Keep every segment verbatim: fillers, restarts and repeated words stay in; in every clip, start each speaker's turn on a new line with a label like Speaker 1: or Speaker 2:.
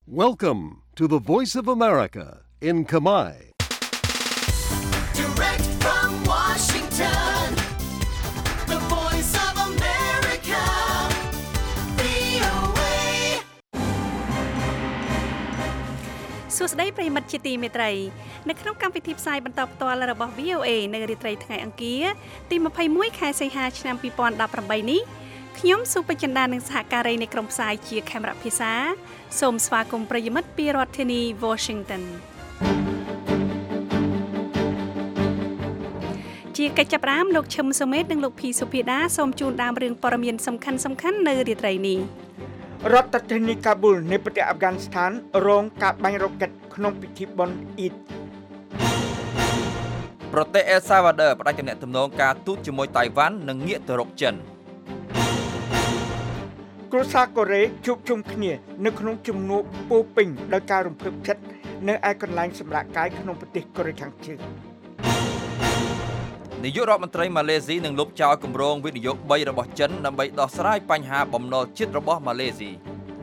Speaker 1: Welcome to the Voice of America in Kamai.
Speaker 2: Direct from Washington, the Voice of America, វី អូ เอ សួស្តីប្រិយមិត្តជាទីមេត្រីនៅក្នុងកម្មវិធីផ្សាយបន្តផ្ទាល់របស់ វី អូ เอ នៅរាត្រីថ្ងៃអង្គារទីยี่สิบเอ็ดខែសីហាឆ្នាំยี่สิบสิบแปดនេះខ្ញុំសុបិចិន្តានិងសហការីនៃក្រុមផ្សាយជាខេមរៈភាសាសូមស្វាគមន៍ប្រិយមិត្តពីរដ្ឋធានី Washington ជាកិច្ចចាប់ផ្ដើមលោកឈឹមសុមេតនិងលោកភីសុភាដាសូមជូនដើមរឿងព័ត៌មានសំខាន់សំខាន់នៅរាត្រីនេះ
Speaker 3: រដ្ឋធានីកាប៊ូលនៃប្រទេសអាហ្វហ្គានីស្ថានរងការបាញ់រ៉ុកេតក្នុងពិធីបុណ្យអ៊ីដ
Speaker 4: ប្រទេសអេលសាវ៉ាឌឺផ្ដាច់ទំនាក់ទំនងការទូតជាមួយតៃវ៉ាន់និងងាកទៅរកចិន
Speaker 3: គ្រួសារកូរ៉េជួបជុំគ្នានៅក្នុងជំនួបពោពេញដោយការរំភើបចិត្តនៅឯកន្លែងសម្រាកកាយក្នុងប្រទេសកូរ៉េខាងជើង
Speaker 4: នាយករដ្ឋមន្ត្រីម៉ាឡេស៊ីនឹងលុបចោលគម្រោងវិនិយោគបីរបស់ចិនដើម្បីដោះស្រាយបញ្ហាបំណុលជាតិរបស់ម៉ាឡេស៊ី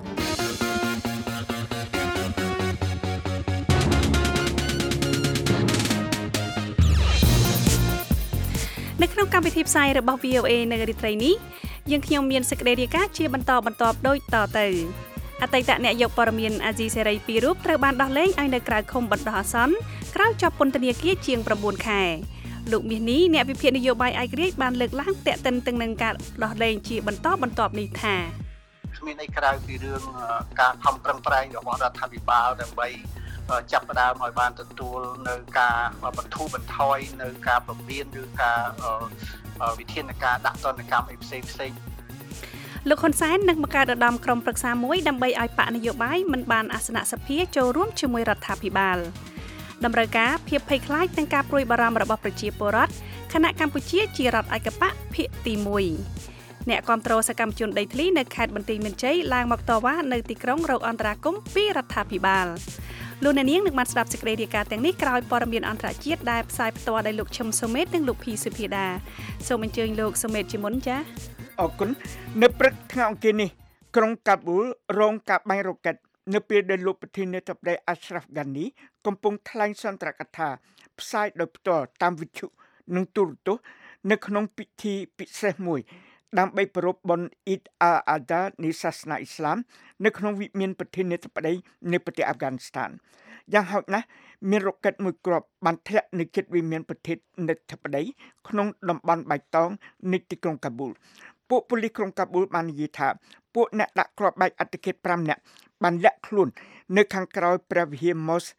Speaker 2: នៅក្នុងកម្មវិធីផ្សាយរបស់ វី អូ เอ នៅរាត្រីនេះយើងខ្ញុំមានសេចក្តីរាយការណ៍ជាបន្តបន្ទាប់ដូចតទៅអតីតអ្នកយកព័ត៌មានអាស៊ីសេរីពីររូបត្រូវបានដោះលែងឲ្យនៅក្រៅឃុំបណ្ដោះអាសន្នក្រៅជាប់ពន្ធនាគារជាង9ខែលោកមាសនេះអ្នកវិភាគនយោបាយឯករាជ្យបានលើកឡើងតាក់ទិនទៅនឹងការដោះលែងជាបន្តបន្ទាប់នេះថា
Speaker 5: គ្មានអីក្រៅពីរឿងការខំប្រឹងប្រែងរបស់រដ្ឋាភិបាលដើម្បីចាប់ផ្ដើមឲ្យបានទទួលនៅការបន្ធូរបន្ថយនៅការពមៀនឬការវិធានការដាក់ទណ្ឌកម្មអីផ្សេងផ្សេង
Speaker 2: លោកហ៊ុនសែននឹងបង្កើតឧត្តមក្រុមប្រឹក្សាមួយដើម្បីឲ្យបកនយោបាយមិនបានអាសនៈសភាចូលរួមជាមួយរដ្ឋាភិបាលតម្រូវការភាពភ័យខ្លាចនិងការព្រួយបារម្ភរបស់ប្រជាពលរដ្ឋគណៈកម្ពុជាជារដ្ឋឯកបកភាគទីមួយអ្នកគាំទ្រសកម្មជនដីធ្លីនៅខេត្តបន្ទាយមានជ័យឡើងមកតវ៉ានៅទីក្រុងរកអន្តរាគមន៍ពីរដ្ឋាភិបាលលោកអ្នកនាងនឹងបានស្ដាប់សេចក្តីរាយការណ៍ទាំងនេះក្រោយព័ត៌មានអន្តរជាតិដែលផ្សាយផ្ទាល់ដោយលោកឈឹមសុមេតនិងលោកភីសុភាដាសូមអញ្ជើញលោកសុមេតជាមុនចា៎
Speaker 3: អរគុណនៅព្រឹកថ្ងៃអង្គារនេះក្រុងកាប៊ូលរងការបាញ់រ៉ុកេតនៅពេលដែលលោកប្រធានាធិបតីអាស្រ្រាហ្វហ្គានីកំពុងថ្លែងសន្ទរកថាផ្សាយដោយផ្ទាល់តាមវិទ្យុនិងទូរទស្សន៍នៅក្នុងពិធីពិសេសមួយដើម្បីប្រារព្ធបុណ្យអ៊ីដអាល់អាដានៃសាសនាអ៊ីស្លាមនៅក្នុងវិមានប្រធានាធិបតីនៃប្រទេសអាហ្វហ្គានីស្ថានយ៉ាងហោចណាស់មានរ៉ុកេតមួយគ្រាប់បានធ្លាក់នៅជិតវិមានប្រធានាធិបតីក្នុងតំបន់បៃតងនៃទីក្រុងកាប៊ូលពួកប៉ូលីសក្រុងកាប៊ូលបាននិយាយថាពួកអ្នកដាក់គ្រាប់បែកអត្តឃាតប្រាំនាក់បានលាក់ខ្លួននៅខាងក្រោយព្រះវិហារ Mosque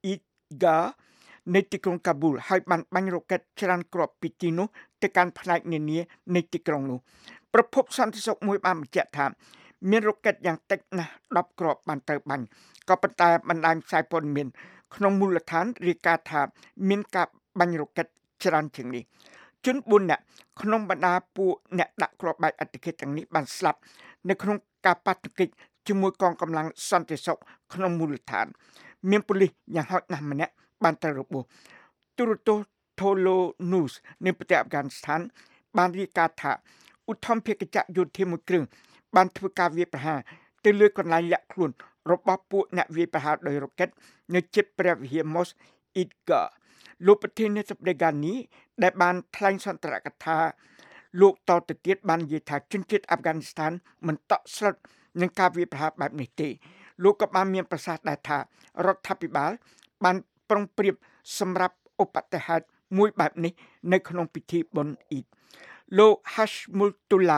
Speaker 3: Eidgah នៃទីក្រុងកាប៊ូលហើយបានបាញ់រ៉ុកេតច្រើនគ្រាប់ពីទីនោះទៅកាន់ផ្នែកនានានៃទីក្រុងនោះប្រភពសន្តិសុខមួយបានបញ្ជាក់ថាមានរ៉ុកេតយ៉ាងតិចណាស់ដប់គ្រាប់បានទៅបាញ់ក៏ប៉ុន្តែបណ្ដាញផ្សាយព័ត៌មានក្នុងមូលដ្ឋានរាយការណ៍ថាមានការបាញ់រ៉ុកេតច្រើនជាងនេះជនបួននាក់ក្នុងបណ្ដាពួកអ្នកដាក់គ្រាប់បែកអត្តឃាតទាំងនេះបានស្លាប់នៅក្នុងការប៉ះទង្គិចជាមួយកងកម្លាំងសន្តិសុខក្នុងមូលដ្ឋានមានប៉ូលីសយ៉ាងហោចណាស់ម្នាក់បានត្រូវរបួសទូរទស្សន៍ Tolo News នៃប្រទេសអាហ្វហ្គានីស្ថានបានរាយការណ៍ថាឧទ្ធម្ភាគចក្រយោធាមួយគ្រឿងបានធ្វើការវាយប្រហារទៅលើកន្លែងលាក់ខ្លួនរបស់ពួកអ្នកវាយប្រហារដោយរ៉ុកេតនៅជិតព្រះវិហារ Mosque Eidgah លោកប្រធានាធិបតីហ្គានីដែលបានថ្លែងសន្ទរកថាលោកតទៅទៀតបាននិយាយថាជនជាតិអាហ្វហ្គានីស្ថានមិនតក់ស្លុតនឹងការវាយប្រហារបែបនេះទេលោកក៏បានមានប្រសាសន៍ដែរថារដ្ឋាភិបាលបានប្រុងប្រៀបសម្រាប់ឧបទ្ទហេតុមួយបែបនេះនៅក្នុងពិធីបុណ្យអ៊ីដលោក Hashmutullah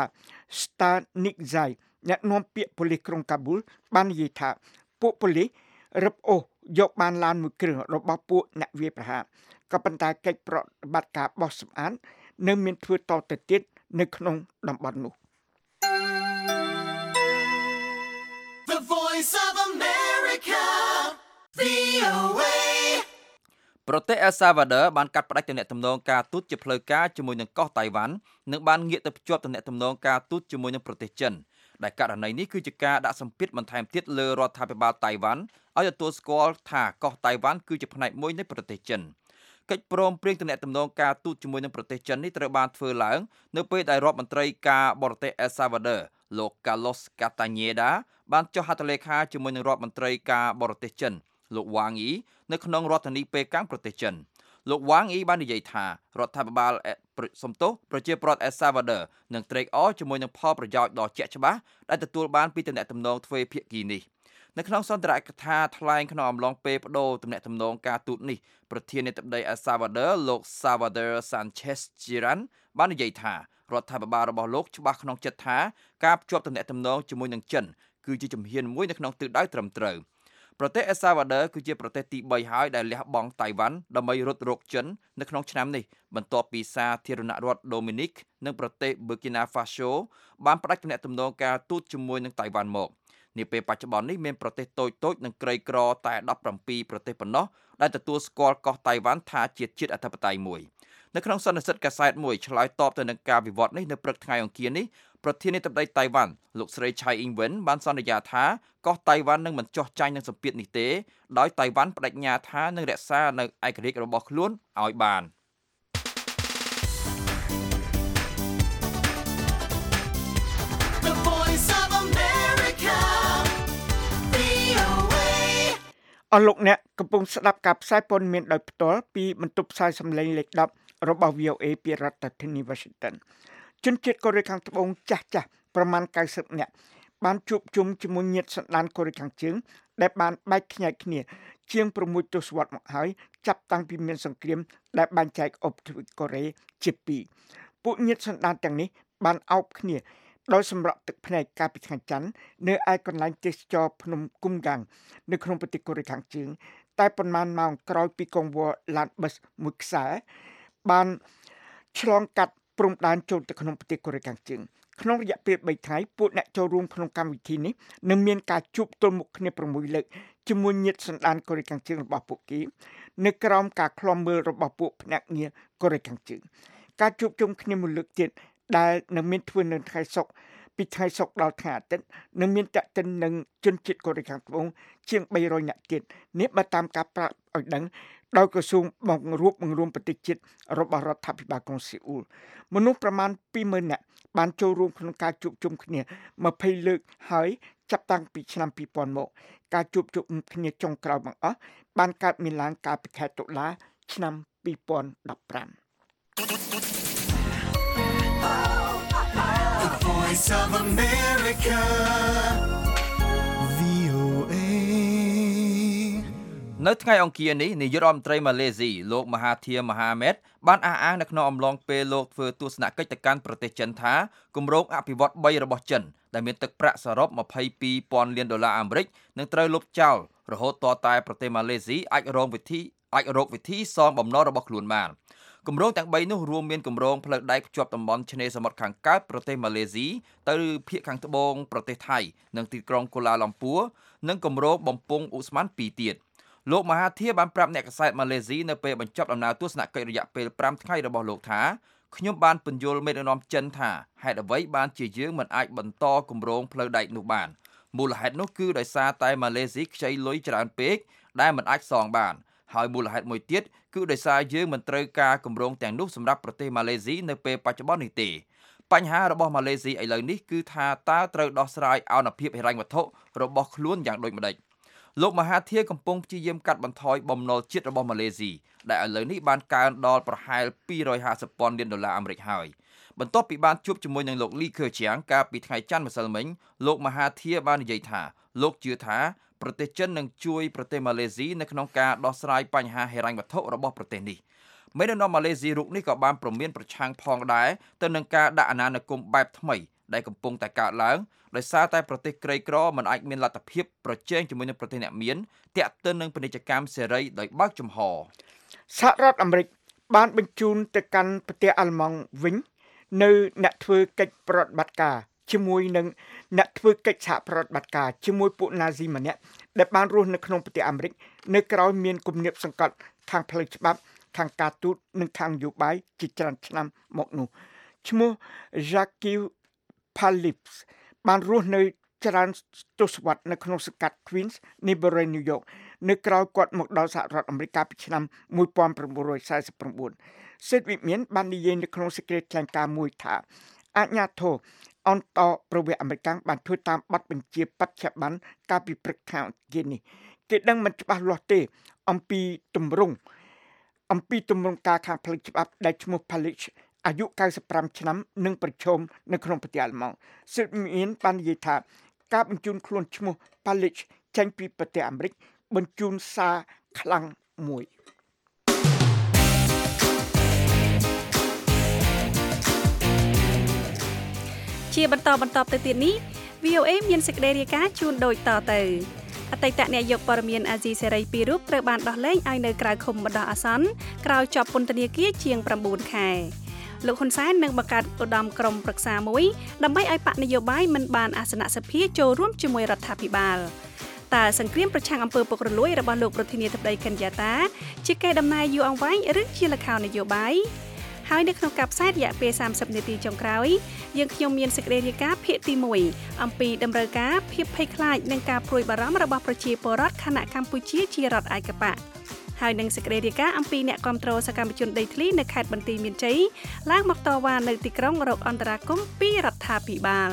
Speaker 3: Stanikzai អ្នកនាំពាក្យប៉ូលីសក្រុងកាប៊ូលបាននិយាយថាពួកប៉ូលីសរឹបអូសយកបានឡានមួយគ្រឿងរបស់ពួកអ្នកវាយប្រហារក៏ប៉ុន្តែកិច្ចប្រតិបត្តិការបោះសម្អាតនៅមានធ្វើតទៅទៀតនៅក្នុងតំបន់នោះ
Speaker 2: The Voice of America វី អូ เอ
Speaker 4: ប្រទេសអេលសាវ៉ាឌឺបានកាត់ផ្តាច់ទំនាក់ទំនងការទូតជាផ្លូវការជាមួយនឹងកោះតៃវ៉ាន់និងបានងាកទៅភ្ជាប់ទំនាក់ទំនងការទូតជាមួយនឹងប្រទេសចិនដែលករណីនេះគឺជាការដាក់សម្ពាធបន្ថែមទៀតលើរដ្ឋាភិបាលតៃវ៉ាន់ឲ្យទទួលស្គាល់ថាកោះតៃវ៉ាន់គឺជាផ្នែកមួយនៃប្រទេសចិនកិច្ចព្រមព្រៀងទំនាក់ទំនងការទូតជាមួយនឹងប្រទេសចិននេះត្រូវបានធ្វើឡើងនៅពេលដែលរដ្ឋមន្ត្រីការបរទេសអេលសាវ៉ាឌឺលោក Carlos Castañeda បានចុះហត្ថលេខាជាមួយនឹងរដ្ឋមន្ត្រីការបរទេសចិនលោក Wang Yi នៅក្នុងរដ្ឋធានីប៉េកាំងប្រទេសចិនលោក Wang Yi បាននិយាយថារដ្ឋាភិបាលសំទោសប្រជាប្រដ្ឋ El Salvador នឹងត្រេកអរជាមួយនឹងផលប្រយោជន៍ដ៏ជាក់ច្បាស់ដែលទទួលបានពីទំនាក់ទំនងទ្វេភាគីនេះនៅក្នុងសន្ទរកថាថ្លែងក្នុងអំឡុងពេលបដូរទំនាក់ទំនងការទូតនេះប្រធានាធិបតី El Salvador លោក Salvador Sanchez Giran បាននិយាយថារដ្ឋាភិបាលរបស់លោកច្បាស់ក្នុងចិត្តថាការភ្ជាប់ទំនាក់ទំនងជាមួយនឹងចិនគឺជាជំហានមួយនៅក្នុងទិសដៅត្រឹមត្រូវប្រទេស El Salvador គឺជាប្រទេសទីបីហើយដែលលះបង់តៃវ៉ាន់ដើម្បីរត់រកចិននៅក្នុងឆ្នាំនេះបន្ទាប់ពីសាធារណរដ្ឋ Dominic និងប្រទេស Burkina Faso បានផ្តាច់ទំនាក់ទំនងការទូតជាមួយនឹងតៃវ៉ាន់មកនាពេលបច្ចុប្បន្ននេះមានប្រទេសតូចៗនិងក្រីក្រតែដប់ប្រាំពីរប្រទេសប៉ុណ្ណោះដែលទទួលស្គាល់កោះតៃវ៉ាន់ថាជាជាតិអធិបតេយ្យមួយនៅក្នុងសន្និសីទកាសែតមួយឆ្លើយតបទៅនឹងការវិវត្តនេះនៅព្រឹកថ្ងៃអង្គារនេះប្រធានាធិបតីតៃវ៉ាន់លោកស្រីឆៃអ៊ីងវិនបានសន្យាថាកោះតៃវ៉ាន់នឹងមិនចុះចាញ់នឹងសម្ពាធនេះទេដោយតៃវ៉ាន់បដិញ្ញាថានឹងរក្សានៅឯករាជ្យរបស់ខ្លួនឲ្យបាន
Speaker 3: អស់លោកអ្នកកំពុងស្ដាប់ការផ្សាយព័ត៌មានដោយផ្ទាល់ពីបន្ទប់ផ្សាយសម្លេងលេខដប់របស់ វី អូ អេ ពីរដ្ឋធានី Washington ជនជាតិកូរ៉េខាងត្បូងចាស់ចាស់ប្រមាណកៅសិបនាក់បានជួបជុំជាមួយញាតិសន្តានកូរ៉េខាងជើងដែលបានបែកខ្ញែកគ្នាជាង6ទសវត្សរ៍មកហើយចាប់តាំងពីមានសង្គ្រាមដែលបែងចែកអបទ្វីបកូរ៉េជាពីរពួកញាតិសន្តានទាំងនេះបានអោបគ្នាដោយសម្រក់ទឹកភ្នែកកាលពីថ្ងៃច័ន្ទនៅឯកន្លែងទេសចរភ្នំគុំកាំងនៅក្នុងប្រទេសកូរ៉េខាងជើងតែប៉ុន្មានម៉ោងក្រោយពីកងវល់ឡានប៊ឹសមួយខ្សែបានឆ្លងកាត់ព្រំដែនចូលទៅក្នុងប្រទេសកូរ៉េខាងជើងក្នុងរយៈពេលបីថ្ងៃពួកអ្នកចូលរួមក្នុងកម្មវិធីនេះនឹងមានការជួបទល់មុខគ្នាប្រាំមួយលើកជាមួយញាតិសន្តានកូរ៉េខាងជើងរបស់ពួកគេនៅក្រោមការឃ្លាំមើលរបស់ពួកភ្នាក់ងារកូរ៉េខាងជើងការជួបជុំគ្នាមួយលើកទៀតដែលនឹងមានធ្វើនៅថ្ងៃសុក្រពីថ្ងៃសុក្រដល់ថ្ងៃអាទិត្យនឹងមានតេតិននឹងជនជាតិកូរ៉េខាងត្បូងជាងបីរយនាក់ទៀតនេះបើតាមការប្រាប់ឲ្យដឹងដោយក្រសួងបង្រួបបង្រួមប្រទេសជាតិរបស់រដ្ឋាភិបាលក្រុងសេអ៊ូលមនុស្សប្រមាណពីរម៉ឺននាក់បានចូលរួមក្នុងការជួបជុំគ្នាម្ភៃលើកហើយចាប់តាំងពីឆ្នាំពីរពាន់មកការជួបជុំគ្នាចុងក្រោយបង្អស់បានកើតមានឡើងកាលពីខែតុលាឆ្នាំពីរពាន់ដប់ប្រាំ
Speaker 6: The Voice of America វី អូ เอ
Speaker 4: នៅថ្ងៃអង្គារនេះនាយករដ្ឋមន្ត្រីម៉ាឡេស៊ីលោកមហាធាមហាម៉េតបានអះអាងនៅក្នុងអំឡុងពេលលោកធ្វើទស្សនកិច្ចទៅកាន់ប្រទេសចិនថាគម្រោងអភិវឌ្ឍន៍បីរបស់ចិនដែលមានទឹកប្រាក់សរុបម្ភៃពីរពាន់លានដុល្លារអាមេរិកនឹងត្រូវលុបចោលរហូតទាល់តែប្រទេសម៉ាឡេស៊ីអាចរងវិធីអាចរកវិធីសងបំណុលរបស់ខ្លួនបានគម្រោងទាំងបីនោះរួមមានគម្រោងផ្លូវដែកភ្ជាប់តំបន់ឆ្នេរសមុទ្រខាងកើតប្រទេសម៉ាឡេស៊ីទៅភាគខាងត្បូងប្រទេសថៃនិងទីក្រុងកូឡាឡាំពួរនិងគម្រោងបំពង់អ៊ូស្មានពីរទៀតលោកមហាធាបានប្រាប់អ្នកកាសែតម៉ាឡេស៊ីនៅពេលបញ្ចប់ដំណើរទស្សនកិច្ចរយៈពេលប្រាំថ្ងៃរបស់លោកថាខ្ញុំបានពន្យល់មេដឹកនាំចិនថាហេតុអ្វីបានជាយើងមិនអាចបន្តគម្រោងផ្លូវដែកនោះបានមូលហេតុនោះគឺដោយសារតែម៉ាឡេស៊ីខ្ចីលុយច្រើនពេកដែលមិនអាចសងបានហើយមូលហេតុមួយទៀតគឺដោយសារយើងមិនត្រូវការគម្រោងទាំងនោះសម្រាប់ប្រទេសម៉ាឡេស៊ីនៅពេលបច្ចុប្បន្ននេះទេបញ្ហារបស់ម៉ាឡេស៊ីឥឡូវនេះគឺថាតើត្រូវដោះស្រាយអនុភាពហិរញ្ញវត្ថុរបស់ខ្លួនយ៉ាងដូចម្តេចលោកមហាធាកំពុងព្យាយាមកាត់បន្ថយបំណុលជាតិរបស់ម៉ាឡេស៊ីដែលឥឡូវនេះបានកើនដល់ប្រហែលពីររយហាសិបពាន់លានដុល្លារអាមេរិកហើយបន្ទាប់ពីបានជួបជាមួយនឹងលោកលីខឺជៀងកាលពីថ្ងៃច័ន្ទម្សិលមិញលោកមហាធាបាននិយាយថាលោកជឿថាប្រទេសចិននឹងជួយប្រទេសម៉ាឡេស៊ីនៅក្នុងការដោះស្រាយបញ្ហាហិរញ្ញវត្ថុរបស់ប្រទេសនេះមេដឹកនាំម៉ាឡេស៊ីរូបនេះក៏បានប្រមានប្រឆាំងផងដែរទៅនឹងការដាក់អាណានិគមបែបថ្មីដែលកំពុងតែកើតឡើងដោយសារតែប្រទេសក្រីក្រមិនអាចមានលទ្ធភាពប្រជែងជាមួយនឹងប្រទេសអ្នកមានទាក់ទិននឹងពាណិជ្ជកម្មសេរីដោយបើកចំហ
Speaker 3: សហរដ្ឋអាមេរិកបានបញ្ជូនទៅកាន់ប្រទេសអាល្លឺម៉ង់វិញនៅអ្នកធ្វើកិច្ចប្រតិបត្តិការជាមួយនឹងអ្នកធ្វើកិច្ចសហប្រតិបត្តិការជាមួយពួកណាស៊ីម្នាក់ដែលបានរស់នៅក្នុងប្រទេសអាមេរិកនៅក្រៅមានគំនាបសង្កត់ខាងផ្លូវច្បាប់ខាងការទូតនិងខាងនយោបាយជាច្រើនឆ្នាំមកនោះឈ្មោះ Jacques Palips បានរស់នៅច្រើនទសវត្សរ៍នៅក្នុងសង្កាត់ Queens នៃបរិយា New York នៅក្រៅគាត់មកដល់សហរដ្ឋអាមេរិកកាលពីឆ្នាំmột nghìn chín trăm四mươi chín សេដ្ឋវិមានបាននិយាយនៅក្នុងសេចក្តីថ្លែងការណ៍មួយថាអាជ្ញាធរអន្តរប្រវេសន៍អាមេរិកបានធ្វើតាមបទបញ្ជាបច្ចុប្បន្នកាលពីព្រឹកថ្ងៃអង្គារនេះគេដឹងមិនច្បាស់លាស់ទេអំពីទម្រង់អំពីទម្រង់ការខាងផ្លូវច្បាប់ដែលឈ្មោះ Palic អាយុเก้าสิบห้าឆ្នាំនឹងប្រឈមនៅក្នុងប្រទេសអាល្លឺម៉ង់សិទ្ធិមានបាននិយាយថាការបញ្ជូនខ្លួនឈ្មោះ Palic ចេញពីប្រទេសអាមេរិកបញ្ជូនសារខ្លាំងមួយ
Speaker 2: ជាបន្តបន្តទៅទៀតនេះ វី អូ អេ មានសេចក្តីរាយការណ៍ជូនដូចតទៅអតីតអ្នកយកព័ត៌មានអាស៊ីសេរីពីររូបត្រូវបានដោះលែងឲ្យនៅក្រៅឃុំបណ្ដោះអាសន្នក្រោយជាប់ពន្ធនាគារជាង9ខែលោកហ៊ុនសែននឹងបង្កើតឧត្តមក្រុមប្រឹក្សាមួយដើម្បីឲ្យបកនយោបាយមិនបានអាសនៈសភាចូលរួមជាមួយរដ្ឋាភិបាលតើសង្គ្រាមប្រឆាំងអំពើពុករលួយរបស់លោកប្រធានាធិបតីកេនយ៉ាតាជាកេរដំណែលយូរអង្វែងឬជាលខោនយោបាយហើយនៅក្នុងការផ្សាយរយៈពេលសាមសិបនាទីចុងក្រោយយើងខ្ញុំមានសេចក្តីរាយការណ៍ភាគទីមួយអំពីតម្រូវការភាពភ័យខ្លាចនិងការព្រួយបារម្ភរបស់ប្រជាពលរដ្ឋខណៈកម្ពុជាជារដ្ឋឯកបកហើយនឹងសេចក្តីរាយការណ៍អំពីអ្នកគ្រប់គ្រងសកម្មជនដីធ្លីនៅខេត្តបន្ទាយមានជ័យឡើងមកតវ៉ានៅទីក្រុងរកអន្តរាគមន៍ពីរដ្ឋាភិបាល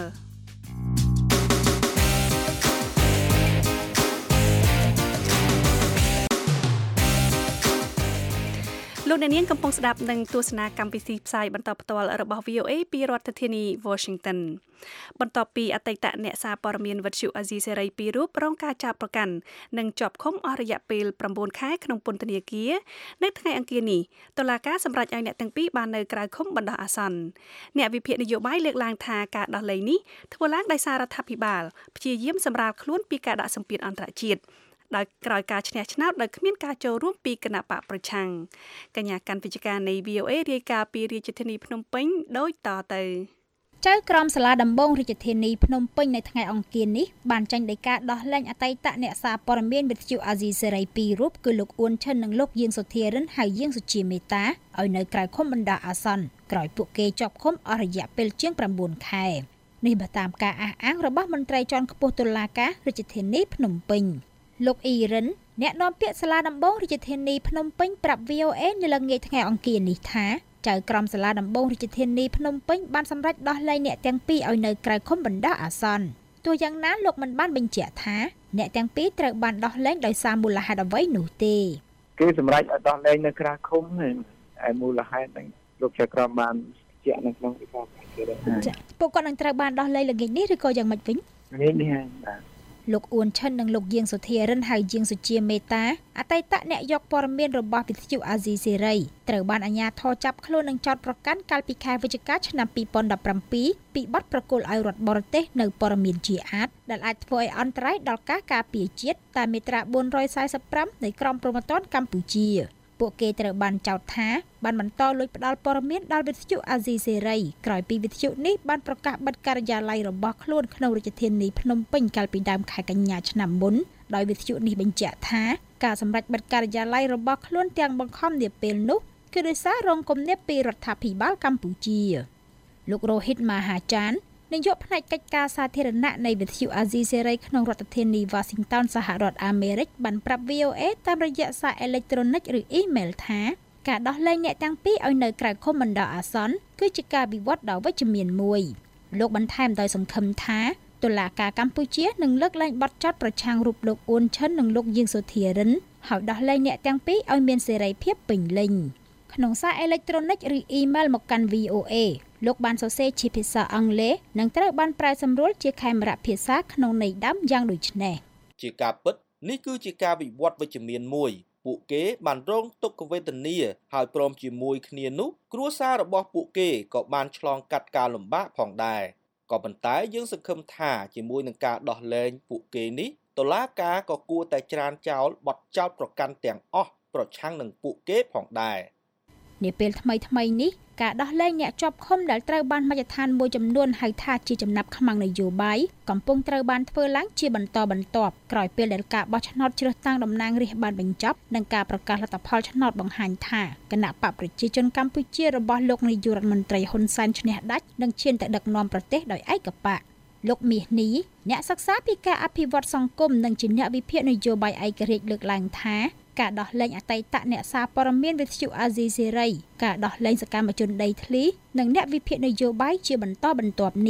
Speaker 2: លោកអ្នកនាងកំពុងស្ដាប់និងទស្សនាកម្មវិធីផ្សាយបន្តផ្ទាល់របស់ វី អូ អេ ពីរដ្ឋធានី Washington បន្ទាប់ពីអតីតអ្នកសារព័ត៌មានវិទ្យុអាស៊ីសេរីពីររូបរងការចាប់ប្រកាន់និងជាប់ឃុំអស់រយៈពេល9ខែក្នុងពន្ធនាគារនៅថ្ងៃអង្គារនេះតុលាការសម្រេចឲ្យអ្នកទាំងពីរបាននៅក្រៅឃុំបណ្ដោះអាសន្នអ្នកវិភាគនយោបាយលើកឡើងថាការដោះលែងនេះធ្វើឡើងដោយសាររដ្ឋាភិបាលព្យាយាមសម្រាលខ្លួនពីការដាក់សម្ពាធអន្តរជាតិដោយក្រោយការឈ្នះឆ្នោតដោយគ្មានការចូលរួមពីគណៈបកប្រឆាំងកញ្ញាកាន់វិជ្ជការនៃ វី អូ អេ រាយការណ៍ពីរាជធានីភ្នំពេញដូចតទៅចៅក្រមសាលាដំបងរាជធានីភ្នំពេញនៅថ្ងៃអង្គារនេះបានចេញដីកាដោះលែងអតីតអ្នកសារព័ត៌មានវិទ្យុអាស៊ីសេរីពីររូបគឺលោកអ៊ួនឈិននិងលោកយាងសុធារិនហើយយាងសុជាមេតាឲ្យនៅក្រៅឃុំបណ្ដោះអាសន្នក្រោយពួកគេជាប់ឃុំអស់រយៈពេលជាង9ខែនេះបើតាមការអះអាងរបស់មន្ត្រីជាន់ខ្ពស់តុលាការរាជធានីភ្នំពេញលោកអ៊ីរិនអ្នកនាំពាក្យសាលាដំបងរាជធានីភ្នំពេញប្រាប់ វី អូ អេ នៅល្ងាចថ្ងៃអង្គារនេះថាចៅក្រមសាលាដំបងរាជធានីភ្នំពេញបានសម្រេចដោះលែងអ្នកទាំងពីរឲ្យនៅក្រៅឃុំបណ្ដោះអាសន្នទោះយ៉ាងណាលោកមិនបានបញ្ជាក់ថាអ្នកទាំងពីរត្រូវបានដោះលែងដោយសារមូលហេតុអ្វីនោះទេ
Speaker 7: គេសម្រេចឲ្យដោះលែងនៅក្រៅឃុំហើយមូលហេតុហ្នឹងលោកចៅក្រមបានបញ្ជាក់នៅក្នុងវិធានការគេដែរ
Speaker 2: ពួកគាត់នឹងត្រូវបានដោះលែងល្ងាចនេះឬក៏យ៉ាងម៉េចវិញ
Speaker 7: នេះនេះហើយបាទ
Speaker 2: លោកអ៊ួនឈិននិងលោកយាងសុធារិនហើយយាងសុជាមេតាអតីតអ្នកយកព័ត៌មានរបស់វិទ្យុអាស៊ីសេរីត្រូវបានអាជ្ញាធរចាប់ខ្លួននិងចោទប្រកាន់កាលពីខែវិច្ឆិកាឆ្នាំពីរពាន់ដប់ប្រាំពីរពីបទប្រគល់ឲ្យរដ្ឋបរទេសនៅព័ត៌មានជាអាតដែលអាចធ្វើឲ្យអន្តរាយដល់ការការពារជាតិតាមមាត្រាបួនរយសែសិបប្រាំនៃក្រមព្រហ្មទណ្ឌកម្ពុជាពួកគេត្រូវបានចោទថាបានបន្តលួចផ្ដាល់ព័ត៌មានដល់វិទ្យុអាស៊ីសេរីក្រោយពីវិទ្យុនេះបានប្រកាសបិទការិយាល័យរបស់ខ្លួនក្នុងរាជធានីភ្នំពេញកាលពីដើមខែកញ្ញាឆ្នាំមុនដោយវិទ្យុនេះបញ្ជាក់ថាការសម្រេចបិទការិយាល័យរបស់ខ្លួនទាំងបង្ខំនាពេលនោះគឺដោយសាររងគំនាបពីរដ្ឋាភិបាលកម្ពុជាលោករ៉ូហ៊ីតម៉ាហាចាននាយកផ្នែកកិច្ចការសាធារណៈនៃវិទ្យុអាស៊ីសេរីក្នុងរដ្ឋធានី Washington សហរដ្ឋអាមេរិកបានប្រាប់ វី អូ អេ តាមរយៈសារអេឡិចត្រូនិកឬអ៊ីមែលថាការដោះលែងអ្នកទាំងពីរឲ្យនៅក្រៅឃុំបណ្ដោះអាសន្នគឺជាការវិវត្តដ៏វិជ្ជមានមួយលោកបន្ថែមដោយសង្ឃឹមថាតុលាការកម្ពុជានឹងលើកលែងបទចោទប្រឆាំងរូបលោកអ៊ុនឈិននិងលោកយាងសុធារិនហើយដោះលែងអ្នកទាំងពីរឲ្យមានសេរីភាពពេញលេញក្នុងសារអេឡិចត្រូនិកឬអ៊ីមែលមកកាន់ វី អូ អេ លោកបានសរសេរជាភាសាអង់គ្លេសនិងត្រូវបានប្រែសម្រួលជាខេមរៈភាសាក្នុងន័យដើមយ៉ាងដូចនេះ
Speaker 8: ជាការពិតនេះគឺជាការវិវត្តវិជ្ជមានមួយពួកគេបានរងទុក្ខវេទនាហើយព្រមជាមួយគ្នានោះគ្រួសាររបស់ពួកគេក៏បានឆ្លងកាត់ការលំបាកផងដែរក៏ប៉ុន្តែយើងសង្ឃឹមថាជាមួយនឹងការដោះលែងពួកគេនេះតុលាការក៏គួរតែច្រានចោលបទចោទប្រកាន់ទាំងអស់ប្រឆាំងនឹងពួកគេផងដែរ
Speaker 2: នាពេលថ្មីថ្មីនេះការដោះលែងអ្នកជាប់ឃុំដែលត្រូវបានមជ្ឈដ្ឋានមួយចំនួនហៅថាជាចំណាប់ខ្មាំងនយោបាយកំពុងត្រូវបានធ្វើឡើងជាបន្តបន្ទាប់ក្រោយពេលដែលការបោះឆ្នោតជ្រើសតាំងតំណាងរាស្ត្របានបញ្ចប់និងការប្រកាសលទ្ធផលឆ្នោតបង្ហាញថាគណៈបកប្រជាជនកម្ពុជារបស់លោកនាយករដ្ឋមន្ត្រីហ៊ុនសែនឈ្នះដាច់និងឈានទៅដឹកនាំប្រទេសដោយឯកបកលោកមាសនេះអ្នកសិក្សាពីការអភិវឌ្ឍសង្គមនិងជាអ្នកវិភាគនយោបាយឯករាជ្យលើកឡើងថាការដោះលែងអតីតអ្នកសារព័ត៌មានវិទ្យុអាស៊ីសេរីការដោះលែងសកម្មជនដីធ្លីនិងអ្នកវិភាគនយោបាយជាបន្តបន្ទាប់នេះ